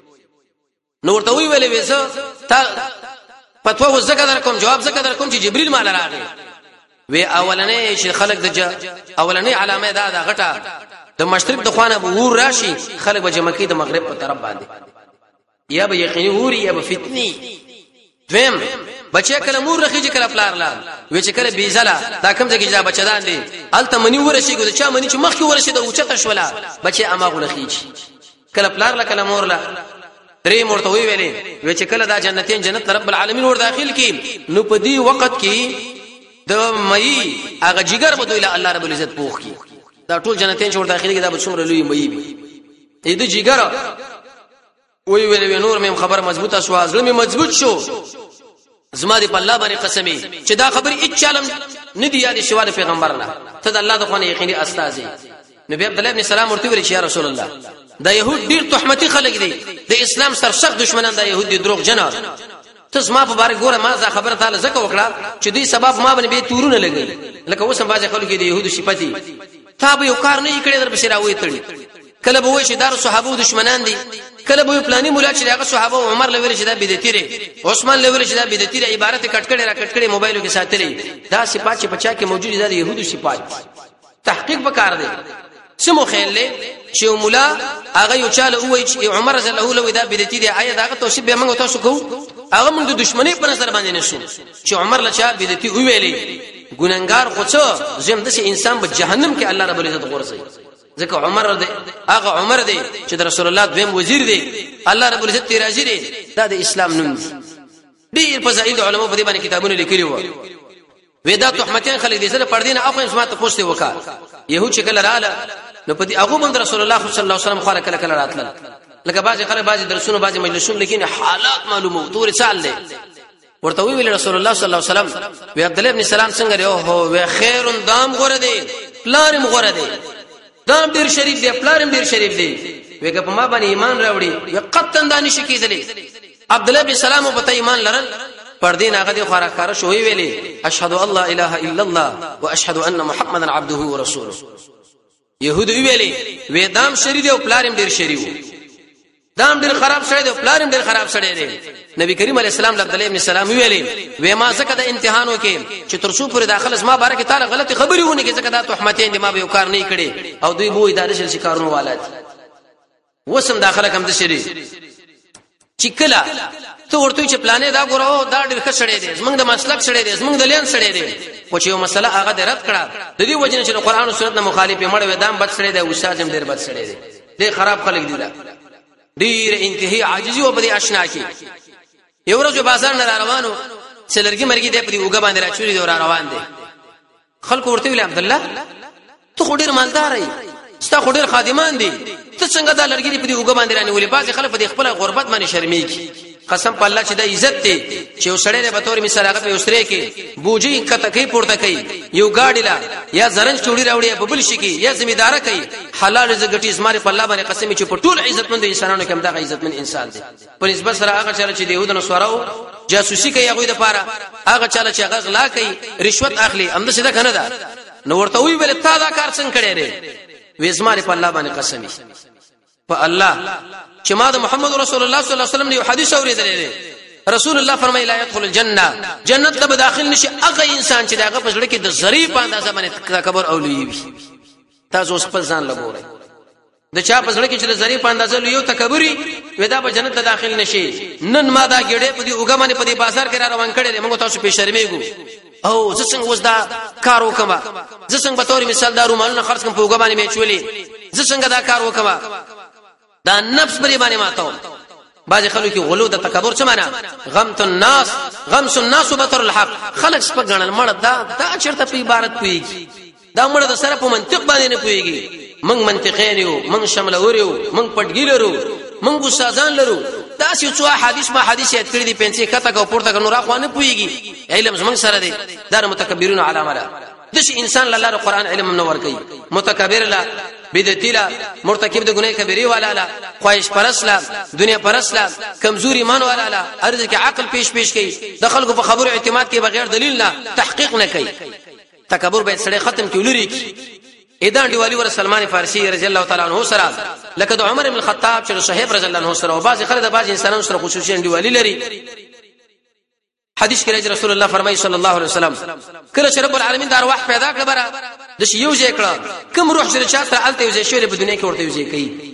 نو ورته وی ویلې وېزه تا فتوا وزګه در کوم جواب زګه در کوم چې جبريل مال راغی وی اولنې چې خلق د اولنې علامه دا دا غټه د مشرق د خوانه ور راشي خلق به جمع کې د مغرب په طرف باندې یا به یقیني ور یا به فتنی دویم بچی کله مور رخیږي کله پلار لا وی چې کله بیزلا دا کوم ځای کې دا بچدان دي الته منی ورشي ګو چا منی چې مخ کې ورشي د اوچته شولا بچي اما غلخیږي کله پلار لا کله مور لا درې مرته وی ویلې وی چې کله دا جنتین جنت رب العالمین ور داخل کی نو په دې وخت کې د مئی هغه جګر بده اله الله رب العزت پوخ کی دا ټول جنتین ور داخلي کې دا به څومره لوی مئی وي دې جګر وی ویلې نور مې خبر مضبوطه شو ازل مې مضبوط شو زما دې په الله باندې قسمي چې دا خبر اچالم ندی یاد شوال پیغمبر نه ته د الله د خونه یقیني استاد نبی عبد الله ابن سلام ورته ویل چې یا رسول الله دا يهود ډیر تهمتي خلک دي د اسلام سرسخت دشمنان دا يهود دي دروغ جنا ته زما په باره ګوره ما ځا خبره تعالی زکه وکړه چې دوی سبب ما باندې به تورونه لګي لکه اوسم باز خلک دي يهود صفاتي تا به یو کار نه کړی در بشرا وې تړي کله به وې چې دار صحابه دشمنان دي کله به پلاني مولا چې هغه صحابه عمر لوي چې دا بدعتي لري عثمان لوي چې دا بدعتي لري عبارت کټکړې را کټکړې موبایلو کې ساتلې دا صفات چې پچا کې موجود دي يهود صفات تحقیق وکړ دي سمو خیل له چې مولا هغه یو چاله وای چې عمر رضی الله عنه دا بدعتي دی آیا دا توصیف به موږ تاسو کو هغه موږ د دشمنی په نظر باندې نشو چې عمر لچا بدعتي ویلې ګوننګار خو څه زم د انسان په جهنم کې الله رب العزت غورځي ځکه عمر دی هغه عمر دی چې د رسول الله دویم وزیر دی الله رب العزت راضي دی دا د اسلام نوم دی ډیر فضائل علماء په دې باندې کتابونه لیکلي وو ودا تهمتين خلک دې سره پردین او خو اسمات پوښتنه وکړه يهود چې کله رااله نو په دې هغه باندې رسول الله صلی الله علیه وسلم خو کله کله راتل لکه بعضی خلک بعضی درسونه بعضی مجلسونه لیکي حالات معلومه تور سال دي ورته ویل رسول الله صلی الله علیه وسلم وی عبد الله ابن سلام څنګه یو هو وی خیر دام غره دی پلارم غره دی دا ډیر شریف دی پلارم ډیر شریف دی وګه په ما باندې ایمان راوړي یا قطن دانی شکیدلې عبد الله بن سلام په ایمان لرل پر دین هغه دی خورا کار شوې ویلې اشهد ان لا اله الا الله واشهد ان محمدا عبده ورسوله يهود ویلې وېدام شری دی او پلارم ډیر شریف دام ډیر خراب شړې دی پلارم ډیر خراب شړې دی نبی کریم علیه السلام عبد الله ابن سلام ویلې و ما زکه د امتحانو کې چې تر څو پر داخله اسما بارک تعالی غلطي خبري ونه کې زکه د تهمتین دی ما به کار نه کړي او دوی بو ادارې شل شکارونو والات وسم داخله کم د شری چې کلا ته ورته چې پلانې دا ګورو دا ډیر ښه شړې دی زمونږ د مسلک شړې دی زمونږ د لین شړې دی او چې یو مسله هغه د رد کړه د دې وجنه چې قرآن او سنت نه مخالف مړ و دام بد شړې دی او شاجم ډیر بد شړې دی ډیر خراب خلک دي دا ډیر انتهایی عاجزي او بده آشنا کی یو ورځ بازار نه روانو سلرګي مرګي دې په دې وګ باندې راچوري دی روان دي خلک ورته ویل عبد الله ته خو ډیر مالدار یې ستا خو ډیر خادمان دي ته څنګه دا لرګي په دې وګ باندې رانی ولې بعض خلک په دې خپل غربت باندې شرمېږي قسم په الله چې د عزت ته چې وسړې به تور مثال هغه په وسره کې بوجي کته کوي پورته کوي یو گاډی لا یا زرنج چوڑی راوړي په بل شي کې یا زمیدار کوي حلال رزق ګټي زماره په الله باندې قسم چې په ټول عزتمند انسانانو کې هم دا عزتمند انسان دی په نسبت سره هغه چاله چې د يهودو نسوارو جاسوسي کوي هغه د پاره هغه چاله چې هغه غلا کوي رشوت اخلي هم د سیده کنه ده نو ورته وی ویل تا دا کار څنګه کړی دی وې زماره په الله باندې قسم په الله چې ما د محمد رسول الله صلی الله علیه وسلم یو حدیث اوریدل دی رسول الله فرمایي لا يدخل الجنه جنت ته داخل نشي هغه انسان چې داغه پسړه کې د ظریف اندازه باندې تکبر او لوی وي تاسو خپل ځان لګورئ د چا پسړه کې چې د ظریف اندازه لوی او تکبري ودا به جنت ته داخل نشي نن ما دا ګړې په دې وګ باندې په دې بازار کې را روان کړي موږ تاسو په شرمېګو او زه څنګه وځ دا کار وکم زه څنګه به تور مثال دارو مالونه خرڅ کوم په وګ باندې میچولې زه څنګه دا کار وکم دا نفس بری باندې ماتو بعض خلکو کې غلو د تکبر څه معنا غمت الناس غمس الناس وبتر الحق خلک سپک غنل مړ دا دا چرته په عبارت پويږي دا مړ د سره په منطق باندې نه پويږي موږ منطقین یو موږ شمل اورو موږ پټګیلرو موږ استادان لرو دا چې څو حدیث ما حدیث یاد کړی دي پنځه کته کو پورته نور اخوانه پويږي علم زمنګ سره دي دا متکبرون علامه ده دش انسان الله قرآن علم منور کوي متکبر لا بدعتي لا مرتکب د ګناه کبیره والا لا خواهش پرست لا دنیا پرست لا کمزور ایمان والا لا ارزه کې عقل پیش پیش کوي د خلکو په خبرو اعتماد کوي بغیر دلیل نه تحقیق نه کوي تکبر به سړی ختم کولري کی اذا دی والی ور سلمان فارسی رضی الله تعالی عنہ سره لکه د عمر بن الخطاب چې صحیح رضی الله عنه سره او بعض خلک د بعض انسانانو سره خصوصي دی والی لري حدیث کې رسول الله فرمایي صلی الله علیه وسلم کله چې رب العالمین د ارواح پیدا کړ بره د شی یو ځای کړه کوم روح چې چاته الته یو ځای شوی په دنیا کې ورته یو ځای کوي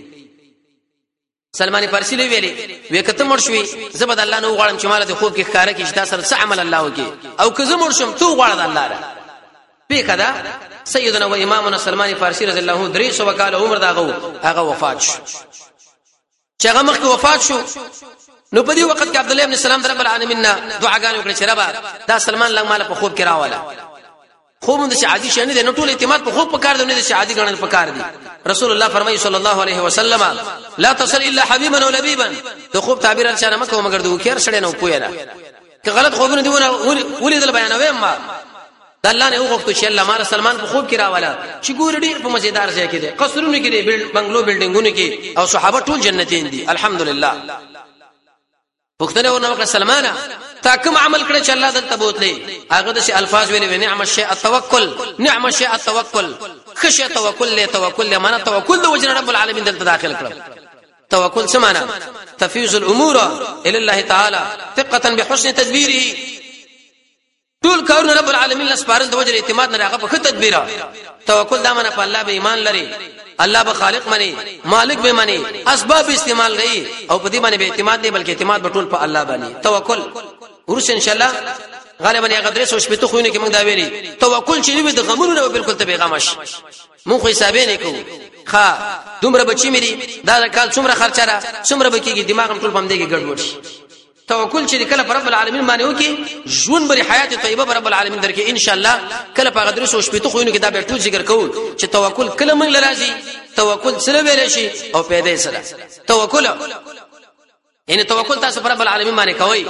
سلمان فارسی له ویلي وې کته مړ شوی زبد الله نو غواړم چې مال د خوب کې ښکارا کې چې تاسو سره عمل الله وکي او که زه مړ شم تو غواړم الله را به کدا سیدنا و امامنا سلمان فارسی رضی الله عنه درې سو کال عمر داغو هغه وفات شو چې هغه مخکې وفات شو نو په دې وخت کې عبد الله ابن سلام رب العالمین دعاګانې وکړي چې رب دا سلمان لنګ مال په خوب کې راواله خوب د عادي شنه دي نو ټول اعتماد په خوب په کار دی نه د عادي غنل په کار دي رسول الله فرمایي صلی الله علیه وسلم لا تصل الا حبیبا او لبیبا د خوب تعبیر الشانه مکه مگر د وکیر سړی نه پوهه که غلط خوبونه دیونه ولیدل بیانوي ما د الله نه وغوښتو چې الله مار سلمان په خوب کې راواله چې ګور ډیر په مزیدار ځای کې دي قصرونه کې دي بنگلو بلډینګونه کې او صحابه ټول جنتین دي الحمدلله پختنه ورنه وکړه سلمانه تا کوم عمل کړی چې الله دلته بوتلې هغه د شي الفاظ ویلې نعم الشیء التوکل نعم الشیء التوکل خشیه توکل له توکل له معنا توکل د وجه رب العالمین دلته داخل کړ توکل څه معنا تفویض الامور الى الله تعالی ثقه بحسن تدبیره ټول کارونه رب العالمین لسپارل د وجه اعتماد نه هغه په تدبیر توکل دا معنا په الله به ایمان لري الله به خالق منی مالک به منی اسباب استعمال غي او په دې باندې به اعتماد نه بلکې اعتماد به ټول په الله باندې توکل ورس ان شاء الله غالبا هغه درې سو شپته خوونه کې موږ دا ویلي توکل چې وي د غمونو نه بالکل ته پیغامش مونږ حساب نه کوو ښا دومره بچی مې دا کال څومره خرچه را څومره بکیږي دماغ هم ټول پم دیږي ګډوډ شي توکل چې کله پر رب العالمین باندې وکي ژوند بری حیات طیبه پر رب العالمین درکې ان شاء الله کله په غدري سو شپته خوونه کې دا به ټول ذکر کوو چې توکل کله موږ لراځي توکل سره ویل شي او پیدا سره توکل ان توکل تاسو پر رب العالمین باندې کوي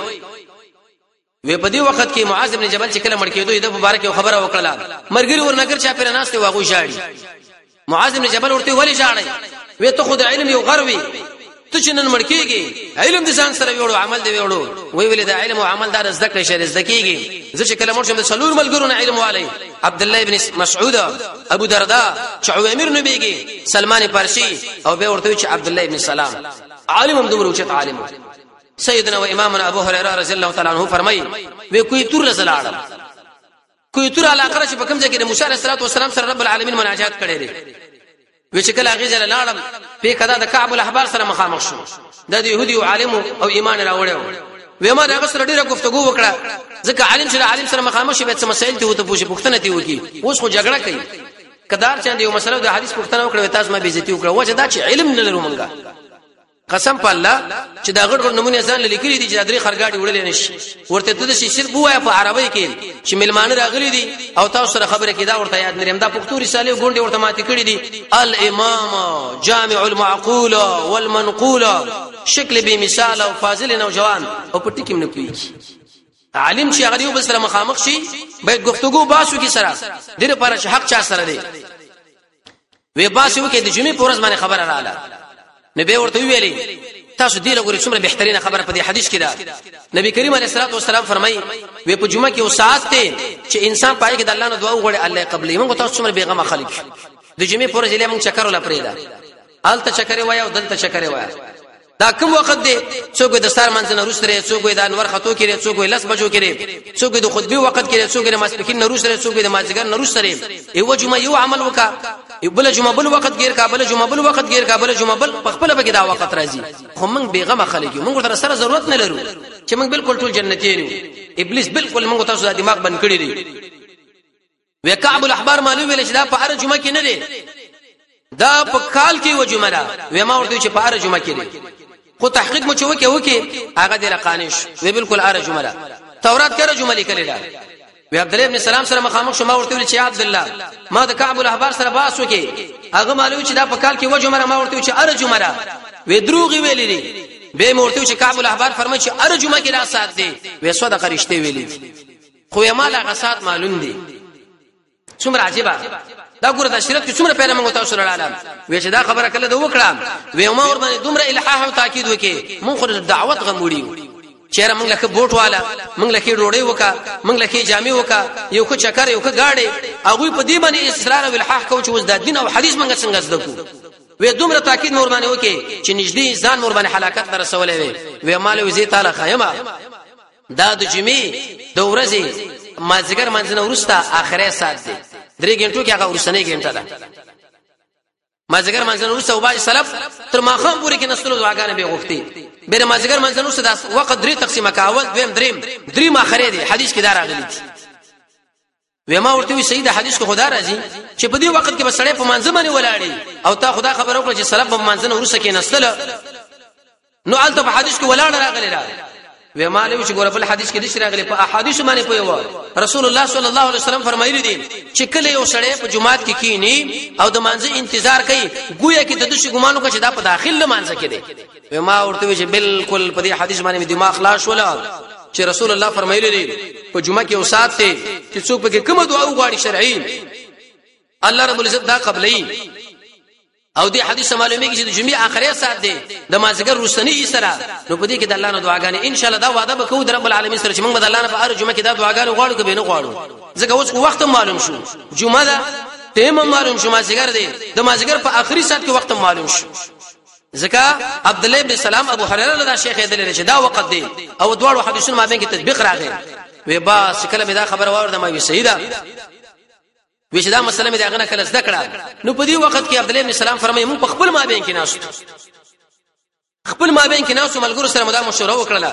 وې په دې وخت کې معاذ ابن جبل چې کله مړ کېدو د مبارک خبره وکړه مرګري ورنګر چا پیر ناشته واغو شاړي معاذ بن جبل ورته ولي ژاړي وې ته خود علم یو غروي ته چې نن مړکیږي علم د ځان سره ویوړو عمل دی ویوړو وی ویل د علم او عمل دار زده کړی شه زده کیږي زه چې کله مرشم د څلور ملګرو علم والي عبد الله ابن مسعود ابو درداء شعوامر نبیږي سلمان فارسی او به ورته چې عبد الله ابن سلام عالم دومره چې عالم سيدنا و امامنا ابو هريره رضی الله تعالی عنہ فرمایي وی کوئی تور رسلاړ کوئی تور علاقه چې په کوم ځای کې د موسی علیه السلام سره رب العالمین مناجات کړي دي وی چې کله غیزه لاړم په کدا د کعب الاحبار سره مخامخ شو د يهودي او عالم او ایمان راوړیو وی ما دغه سره ډیره گفتگو وکړه ځکه عالم سره عالم سره مخامخ شي به څه مسائل ته وته پوښي پوښتنه تی وکي اوس خو جګړه کوي کدار چاند یو مسله د حدیث پوښتنه وکړه تاسو ما بیزتی وکړه وجه دا چې علم نه لرو مونږه قسم په الله چې دا غړ غړ نمونه ځان لیکلي دي چې درې خرګاډي وړلې نشي ورته ته د شي صرف وای په عربی کې چې ملمانه راغلي دي او تاسو سره خبره کې دا ورته یاد نرم دا پښتو رساله ګونډي ورته ماتې کړې دي الامام جامع المعقول والمنقول شکل به مثال او فاضل نوجوان او په ټکی نه کوي عالم چې هغه یو بل سره مخامخ شي باید گفتگو باسو کې سره د لپاره چې حق چا سره دی وی باسو کې د جمعې پورز باندې خبره رااله نبی ورته ویلي تاسو دی له ګوري څومره بهترینه خبره په دې حدیث کې ده نبی کریم علیه الصلاه والسلام فرمایي وی په جمعه کې او ساعت ته چې انسان پای کې د الله نه دعا وغوړي الله قبلې موږ تاسو څومره بیغمه خلک د جمعې پورز لې موږ چکر ولا پریدا آلته چکر وای او دلته چکر وای دا کوم وخت دی څوک د ستار منځنه روسره څوک د انور خطو کې څوک لس بجو کې څوک د خطبه وخت کې څوک د ماسپکین روسره څوک د مازیګر روسره یو جمعه یو عمل وکا بل جمعه بل وخت غیر قابل جمعه بل وخت غیر قابل جمعه بل خپل به دا وخت راځي خو موږ بیغمه خلک یو موږ سره ضرورت نه لرو چې موږ بالکل ټول جنتین یو ابلیس بالکل موږ تاسو د دماغ بند کړی دی وکعب الاحبار معلومه لشه دا په هر جمعه کې نه دی دا په کال کې و جمعه دا و ما ورته چې په هر جمعه کې دی خو تحقیق مو چوکه وکي هغه د رقانش و بالکل هر جمعه تورات کې جمعه لیکل دا وی عبد الله ابن سلام سره مخامخ شو ما ورته ویل چې عبد الله ما د کعب الاحبار سره باس وکي هغه معلومه چې دا په کال کې و جمعه ما ورته چې ار جمعه وی دروغ ویلې دي به مورته چې کعب الاحبار فرمایي چې ار جمعه کې را سات دي وی صدقه رښتې ویلې خو یې مال هغه سات معلوم دي څومره عجيبه دا ګوره د شریعت څومره پیغام موږ تاسو سره عالم وی چې دا خبره کله د وکړه وی ما ور باندې دومره الحاح او تاکید وکي مونږ خو د دعوت غموړي چیرې موږ لکه بوټ والا موږ لکه ډوړې وکا موږ لکه جامې وکا یو کو چکر یو کو گاډي هغه په دې باندې اصرار او الحاح کو چې وز د دین او حدیث موږ څنګه زده کو وې دومره تاکید مور باندې وکي چې نږدې ځان مور باندې حلاکت در رسولې وي وې مال وزي تعالی خایمه دا د جمعې د ورځې مازیګر منځنه ورسته اخره سات دي درې غنټو کې هغه ورسنه غنټه ده مازیګر منځنه ورسته او باج سلف تر ماخام پورې کې نسلو دعاګانې به غوښتي بیر مازیګر منځنه ورسته داس وخت درې تقسیمه کاول دویم دریم درې ماخره دي حدیث کې دا راغلي و ما ورته وی سید حدیث کې خدا راځي چې په دې وخت کې بسړې په منځ باندې ولاړې او تا خدا خبر وکړه چې سلف په منځنه ورسته کې نسل نو الته په حدیث کې ولاړ راغلی را و ما له چې ګور په حدیث کې د شراغلی په احادیث باندې پویو رسول الله صلی الله علیه وسلم فرمایلی دي چې کله یو سړی په جمعات کې کینی او د مانځه انتظار کوي گویا کې د دشي ګمانو کې چې دا په داخله مانځه کې دي و ما ورته چې بالکل په دې حدیث باندې دماغ خلاص ولا چې رسول الله فرمایلی دي په جمعه کې اوسات ته چې څوک په کومه دعا وغواړي شرعي الله رب العزت دا قبلې او دې حدیث معلومه کې چې د جمعې اخري سات دی د مازیګر روسنی سره نو په دې کې د الله نه دعاګانې ان شاء الله دا وعده وکړو د رب العالمین سره چې موږ د الله نه په هر جمعه کې دا دعاګانې غواړو کبه نه غواړو ځکه اوس وخت معلوم شو جمعه دا ټیم معلوم شو مازیګر دی د مازیګر په اخري سات کې وخت معلوم شو ځکه عبد الله ابن سلام ابو هريره دا شیخ دلیل چې دا وخت دی او دواړو حدیثونو ما بین کې تطبیق راغی وی با شکل می دا خبر واورده ما وی سیدا وی چې دا مسله می دا غنه کله زده کړه نو په دې وخت کې عبد الله ابن سلام فرمایي مون په خپل ما بین کې ناشته خپل ما بین کې ناسو ملګرو سره مدا مشوره وکړه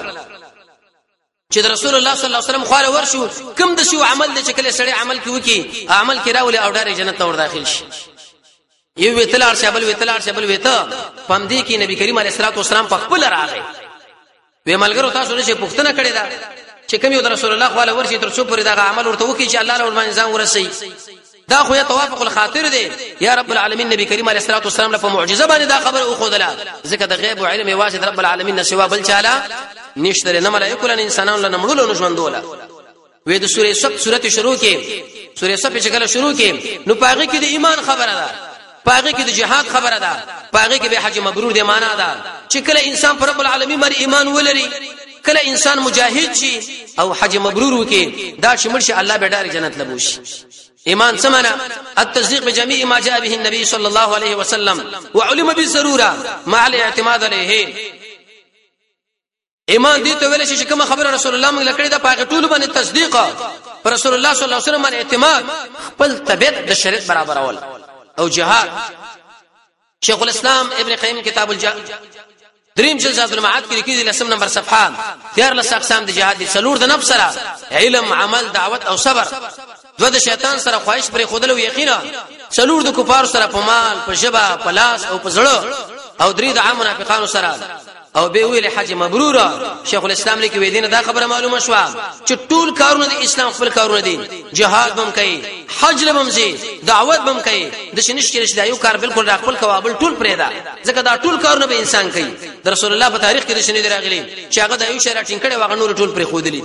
چې رسول الله صلی الله علیه وسلم خو ورشو کوم د شو عمل د شکل سره عمل کې وکي عمل کې راولي او ډاره جنت ته ور داخل شي یو وتلار شبل وتلار شبل وته پم دې کې نبی کریم علیه الصلاه والسلام په خپل راغی وی ملګرو تاسو نه پوښتنه کړې ده چې کوم یو د رسول الله خو ورشي تر څو پرې دا عمل ورته وکي چې الله له ورمان ځان ورسي دا خو توافق الخاطر دی یا رب العالمین نبی کریم علیه الصلاه والسلام له معجزه باندې دا خبر او خدلا ذکر د غیب او علم واسط رب العالمین نسوا بل چاله نشته نه ملائکه له انسانانو له مړو له ژوندوله وې د سورې سب سورته شروع کې سورې سب چې کله شروع کې نو پاغه کې د ایمان خبره ده پاغه کې د جهاد خبره ده پاغه کې به حج مبرور دی معنا ده چې کله انسان پر رب العالمین باندې ایمان ولري کله انسان مجاهد شي او حج مبرور وکي دا شمل شي الله به ډار جنت لبوشي ایمان سمنا التصديق بجميع ما جاء به النبي صلى الله عليه وسلم وعلم بالضروره مع الاعتماد عليه ایمان دې ته ویل شي چې کوم خبره رسول الله موږ لکړی دا پاغه ټول باندې تصدیق پر رسول الله صلی الله علیه وسلم باندې اعتماد خپل طبيعت د شریعت برابر اول او جهاد شیخ الاسلام ابن قیم کتاب الجهاد دریم جلد زاد المعاد کې لیکلي لسم نمبر صفحه دیار لس اقسام د جهاد دي څلور د نفس سره علم عمل دعوت او صبر دو د شیطان سره خواهش پر خودل او یقینا څلور د کفار سره په مال په جبه په لاس او په زړه او درې د عام منافقانو سره او به ویل حج مبرور شیخ الاسلام لیکي وې دینه دا خبره معلومه شو چې ټول کارونه د اسلام خپل کارونه دي جهاد بم کوي حج لبم زی دعوت بم کوي د شنش کې رشد یو کار بالکل خپل کوابل ټول پرېدا ځکه دا ټول کارونه به انسان کوي د رسول الله په تاریخ کې د شنې دراغلي چې هغه د یو شری ټینګړې واغ نور ټول پرې خودلې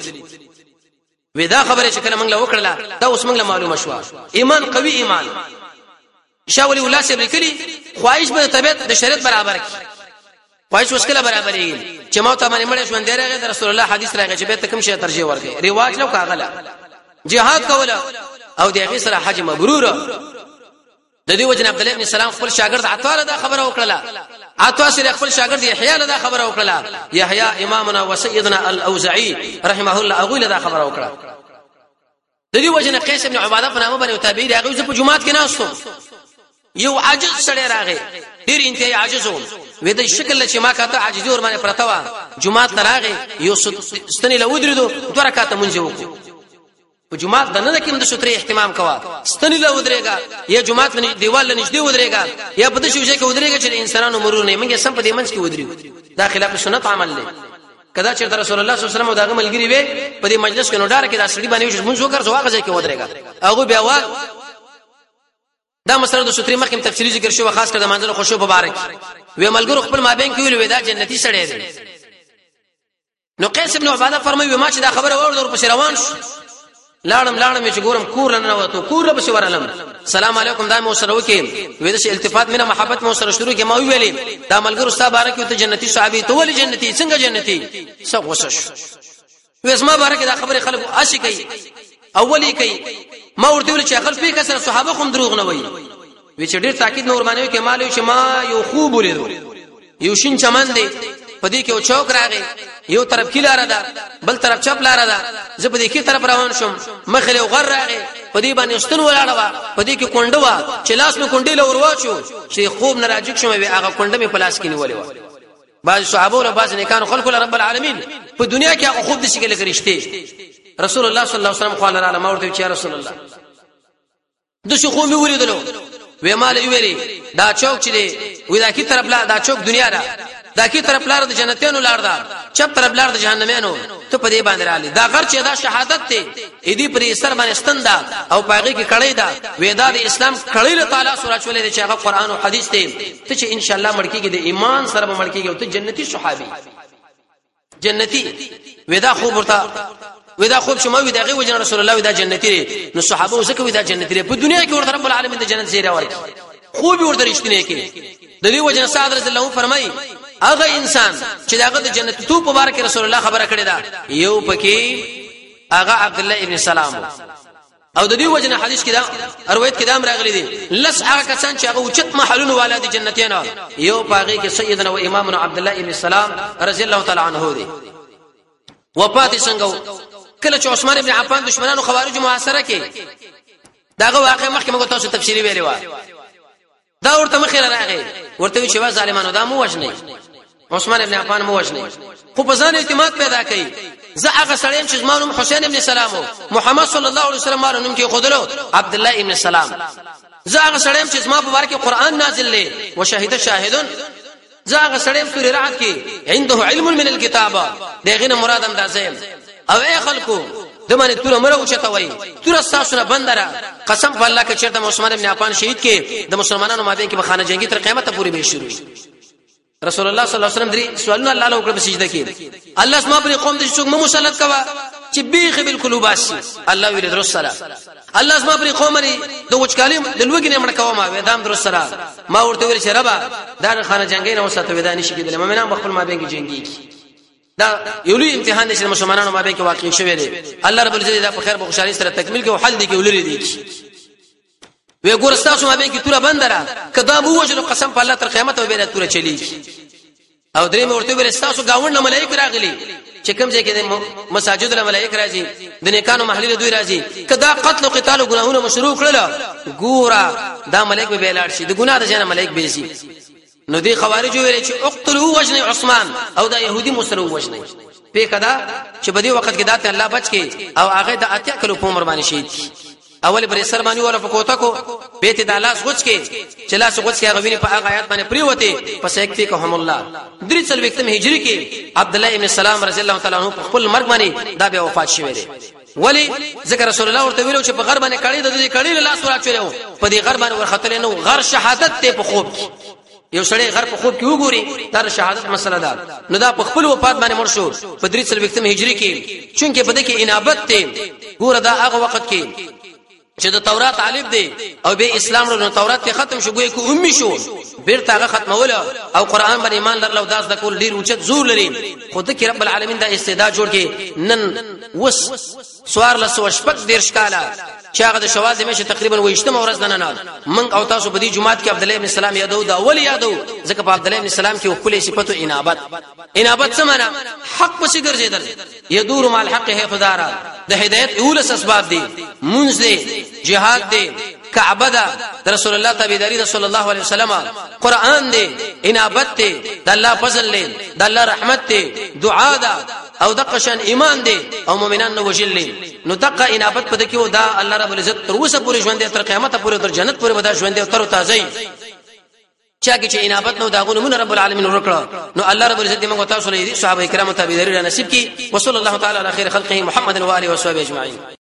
ودا خبره چې کله موږ له وکړه دا اوس موږ له معلومه شو ایمان قوي ایمان شاولي الله سره لیکلي خواهش به طبيعت د شریعت برابر کی خواهش وسکله برابرې چې موت باندې مړ شو اندره غي رسول الله حدیث راغی چې به تکم شي ترجیح ورکړي رواج لو کاغله jihad کوله او دغه سره حج مبرور د دې وجه عبد الله ابن سلام خپل شاګرد عطا له خبره وکړه عطا سره خپل شاګرد یحیی له خبره وکړه یحیی امامنا وسیدنا الاوزعی رحمه الله اغه له خبره وکړه د دې وجه قیس ابن عباده په نامه باندې تابعی هغه په جمعات کې ناستو یو عاجز سره راغی ډیر انتهای عاجز و وې د شکل چې ما کاته عاجزي ور باندې پرتا و جمعات راغی یو ستنی له ودرېدو دوه رکعات مونږ وکړو په جمعات د نه کوم د ستري اهتمام کوا ستنی له ودرېګا یا جمعات باندې دیوال له نږدې ودرېګا یا په دې شوجه کې ودرېګا چې انسانانو مرور نه موږ سم په دې منځ کې ودرېو دا خلاف سنت عمل دی کدا چې رسول الله صلی الله علیه وسلم دغه ملګری وي په دې مجلس کې نو ډار کې دا سړي باندې مونږ وکړ زو هغه ځای کې ودرېګا هغه بیا وا دا مسله د ستري مخکې تفصیلی ذکر شو خاص کر د منځلو خوشو مبارک وی ملګرو خپل مابین کې ویل وی دا جنتی سړی دی نو قیس ابن عباده فرمایي ما چې دا خبره ورور په روان شو لاړم لاړم چې ګورم کور نه وته کور به ورلم سلام علیکم دا مو سره وکي وې د التفات مینه محبت مو سره شروع کې ما ویلې دا ملګرو صاحب بارک ته جنتی صحابي ته ولې جنتی څنګه جنتی څه غوسه شو وې اسما بارک دا خبره خلکو عاشق کوي اولی کوي ما ورته ویل چې خپل په کسر صحابه کوم دروغ نه وایي وی چې ډیر تاکید نور باندې کې مالو چې ما یو خوب ولیدو یو شین چمن دی پدې کې یو چوک راغی یو طرف کې لار ده بل طرف چپ لار ده زه پدې کې طرف روان شوم مخ له غر راغی پدې باندې استن ولاړه وا پدې کې کونډه وا چې لاس مې کونډې له ورواچو چې خوب نه راځي شوم وی هغه کونډه مې پلاس کې نیولې و بعض صحابه او بعض نیکانو خلق رب العالمین په دنیا کې هغه خوب د شکل کرشته رسول الله صلی الله علیه وسلم قال علی ما ورته چې رسول الله د شو خو مې ولیدلو وې مال ویلي دا چوک چې دی وې دا کی طرف لا دا چوک دنیا دا دا کی طرف لار د جنتیانو لار دا چپ طرف لار د جهنميانو ته په دې باندې رالي دا غر چې دا شهادت دی اې دې پرې سر باندې ستندا او پاغي کې کړي دا وې دا د اسلام کړي له تعالی سورہ چولې چې هغه قران او حديث دی ته چې ان شاء الله مړکیږي د ایمان سره مړکیږي او ته جنتی صحابي جنتی وې دا خوب ورته ودا خوب شمه ودا غي وجن رسول الله ودا جنتی نو صحابه وسکه ودا جنتی په دنیا کې ورته رب العالمین د جنت زیره ورکړي خوب ورته رښتینه کې د دې وجن سعد رضی الله فرمای هغه انسان چې داغه د جنت تو په بار کې رسول الله خبره کړې ده یو پکې هغه عبد الله ابن سلام او د دې وجن حدیث کې دا روایت کې دا راغلي دي لس هغه کسان چې هغه اوچت محلون والد جنتیانو یو پاغي کې سیدنا و امامنا عبد الله ابن سلام رضی الله تعالی عنه دي وفات څنګه کله چې عثمان ابن عفان دشمنانو خوارج محاصره کې داغه واقع مخکې موږ تاسو تفصیلی ویلې و دا ورته مخې راغی ورته چې وا ظالمانو دا مو وژني عثمان ابن عفان مو وژني خو په ځان اعتماد پیدا کړي زه هغه سړی چې زمانو حسین ابن سلام محمد صلی الله علیه وسلم مارو نوم کې خودلو عبد الله ابن سلام زه هغه سړی چې زما په بار کې قران نازل لې وشهد شاهدون زه هغه سړی سورې رعد کې عنده علم من الكتابه دغه نه مراد اندازې او اي خلکو دمنه تور مره اوچته وای تور ساسونه بندره قسم په الله کې چرته عثمان ابن عفان شهید کې د مسلمانانو مابین کې بخانه جنگي تر قیامت پورې به شروع رسول الله صلی الله علیه وسلم درې سوالونه الله له وکړه په سجده کې الله اسما پر قوم د څوک مو مسلط کوا چې بیخ بالکل وباسي الله ویل درست سره الله اسما پر قوم لري د وچکالم د لوګي نه مړ کوم ما ودام درست سره ما ورته ویل چې ربا دا خانه جنگي نه وساته ودانې شي کېدل مؤمنان خپل ما بین کې جنگي دا یو لوی امتحان دي چې مسلمانانو ما بین کې واقع شوی دی الله رب العزت دا په خیر په خوشالۍ سره تکمیل کې او حل دي کې ولري دي وی ګور تاسو ما بین کې توره بندره کدا مو وجلو قسم په الله تر قیامت او به توره چلی او درې مې ورته ویل تاسو گاوند نه ملائکه راغلي چې کوم ځای کې د مساجد له ملائکه راځي د نیکانو محلي دوی راځي کدا قتل او قتال او ګناهونه مشروع کړل ګورا دا ملائکه به لاړ شي د ګناه د جنه ملائکه به شي نو دي خوارج ویل چې اقتلوا وجن عثمان او دا يهودي مسرو وجنه په کدا چې په دې وخت کې داته الله بچ کې او هغه د اتیا کلو په عمر باندې شهید اول بر سر باندې ولا فکوتا کو بیت د الله غوڅ کې چې لاس غوڅ کې غوینه په هغه آیات باندې پریوته پس یک فی کوم الله درې څل وختم هجری کې عبد الله ابن سلام رضی الله تعالی عنہ په خپل مرګ باندې دا به وفات شوی دی ولی ذکر رسول الله ورته ویلو چې په غر باندې کړي د دې کړي لاس ورچلو په دې غر باندې ورختل نو غر شهادت ته په خوب یو سړی غر په خوب کې وګوري دا شهادت مسله ده نو دا په خپل وفات باندې مر شو په درې څل وختم هجری کې چونکه په دې کې انابت ته ګور دا هغه وخت کې چې د تورات عالم دی او به اسلام ورو تورات ته ختم شو ګوي کو امي شو بیرته هغه ختمول او قران باندې ایمان لرلو داس د کول ډیر اوچت زور لري خود کې رب العالمین دا استعداد جوړ کې نن وس سوار لسو شپک دیر شکاله چې هغه د شوال د میشه تقریبا وېشتم ورځ نه نه من او تاسو په دې جمعات کې عبد الله ابن سلام یادو دا اول یادو ځکه په عبد الله ابن سلام کې خپل صفته انابت انابت څه معنا حق پسې ګرځیدل یدور مع الحق هي خدارا د هدایت اولس اسباب دي منځ دي جهاد دي کعبه ده رسول الله تابعداري ده صلی الله علیه وسلم قران دي انابت دي د الله فضل دي د الله رحمت دي دعا ده او دغه شان ایمان دي او مؤمنان نو وجل نو دغه انابت پد کېو دا الله رب العزت تر اوسه پورې ژوند دي تر قیامت پورې تر جنت پورې ودا ژوند دي تر تازه چاګه چې انابت نو داغونه من رب العالمین ورکړه نو الله رب العزت موږ تاسو له صحابه کرام تابعداري نصیب کړي وصلی الله تعالی علی خیر خلقه محمد و علیه و صحبه اجمعین.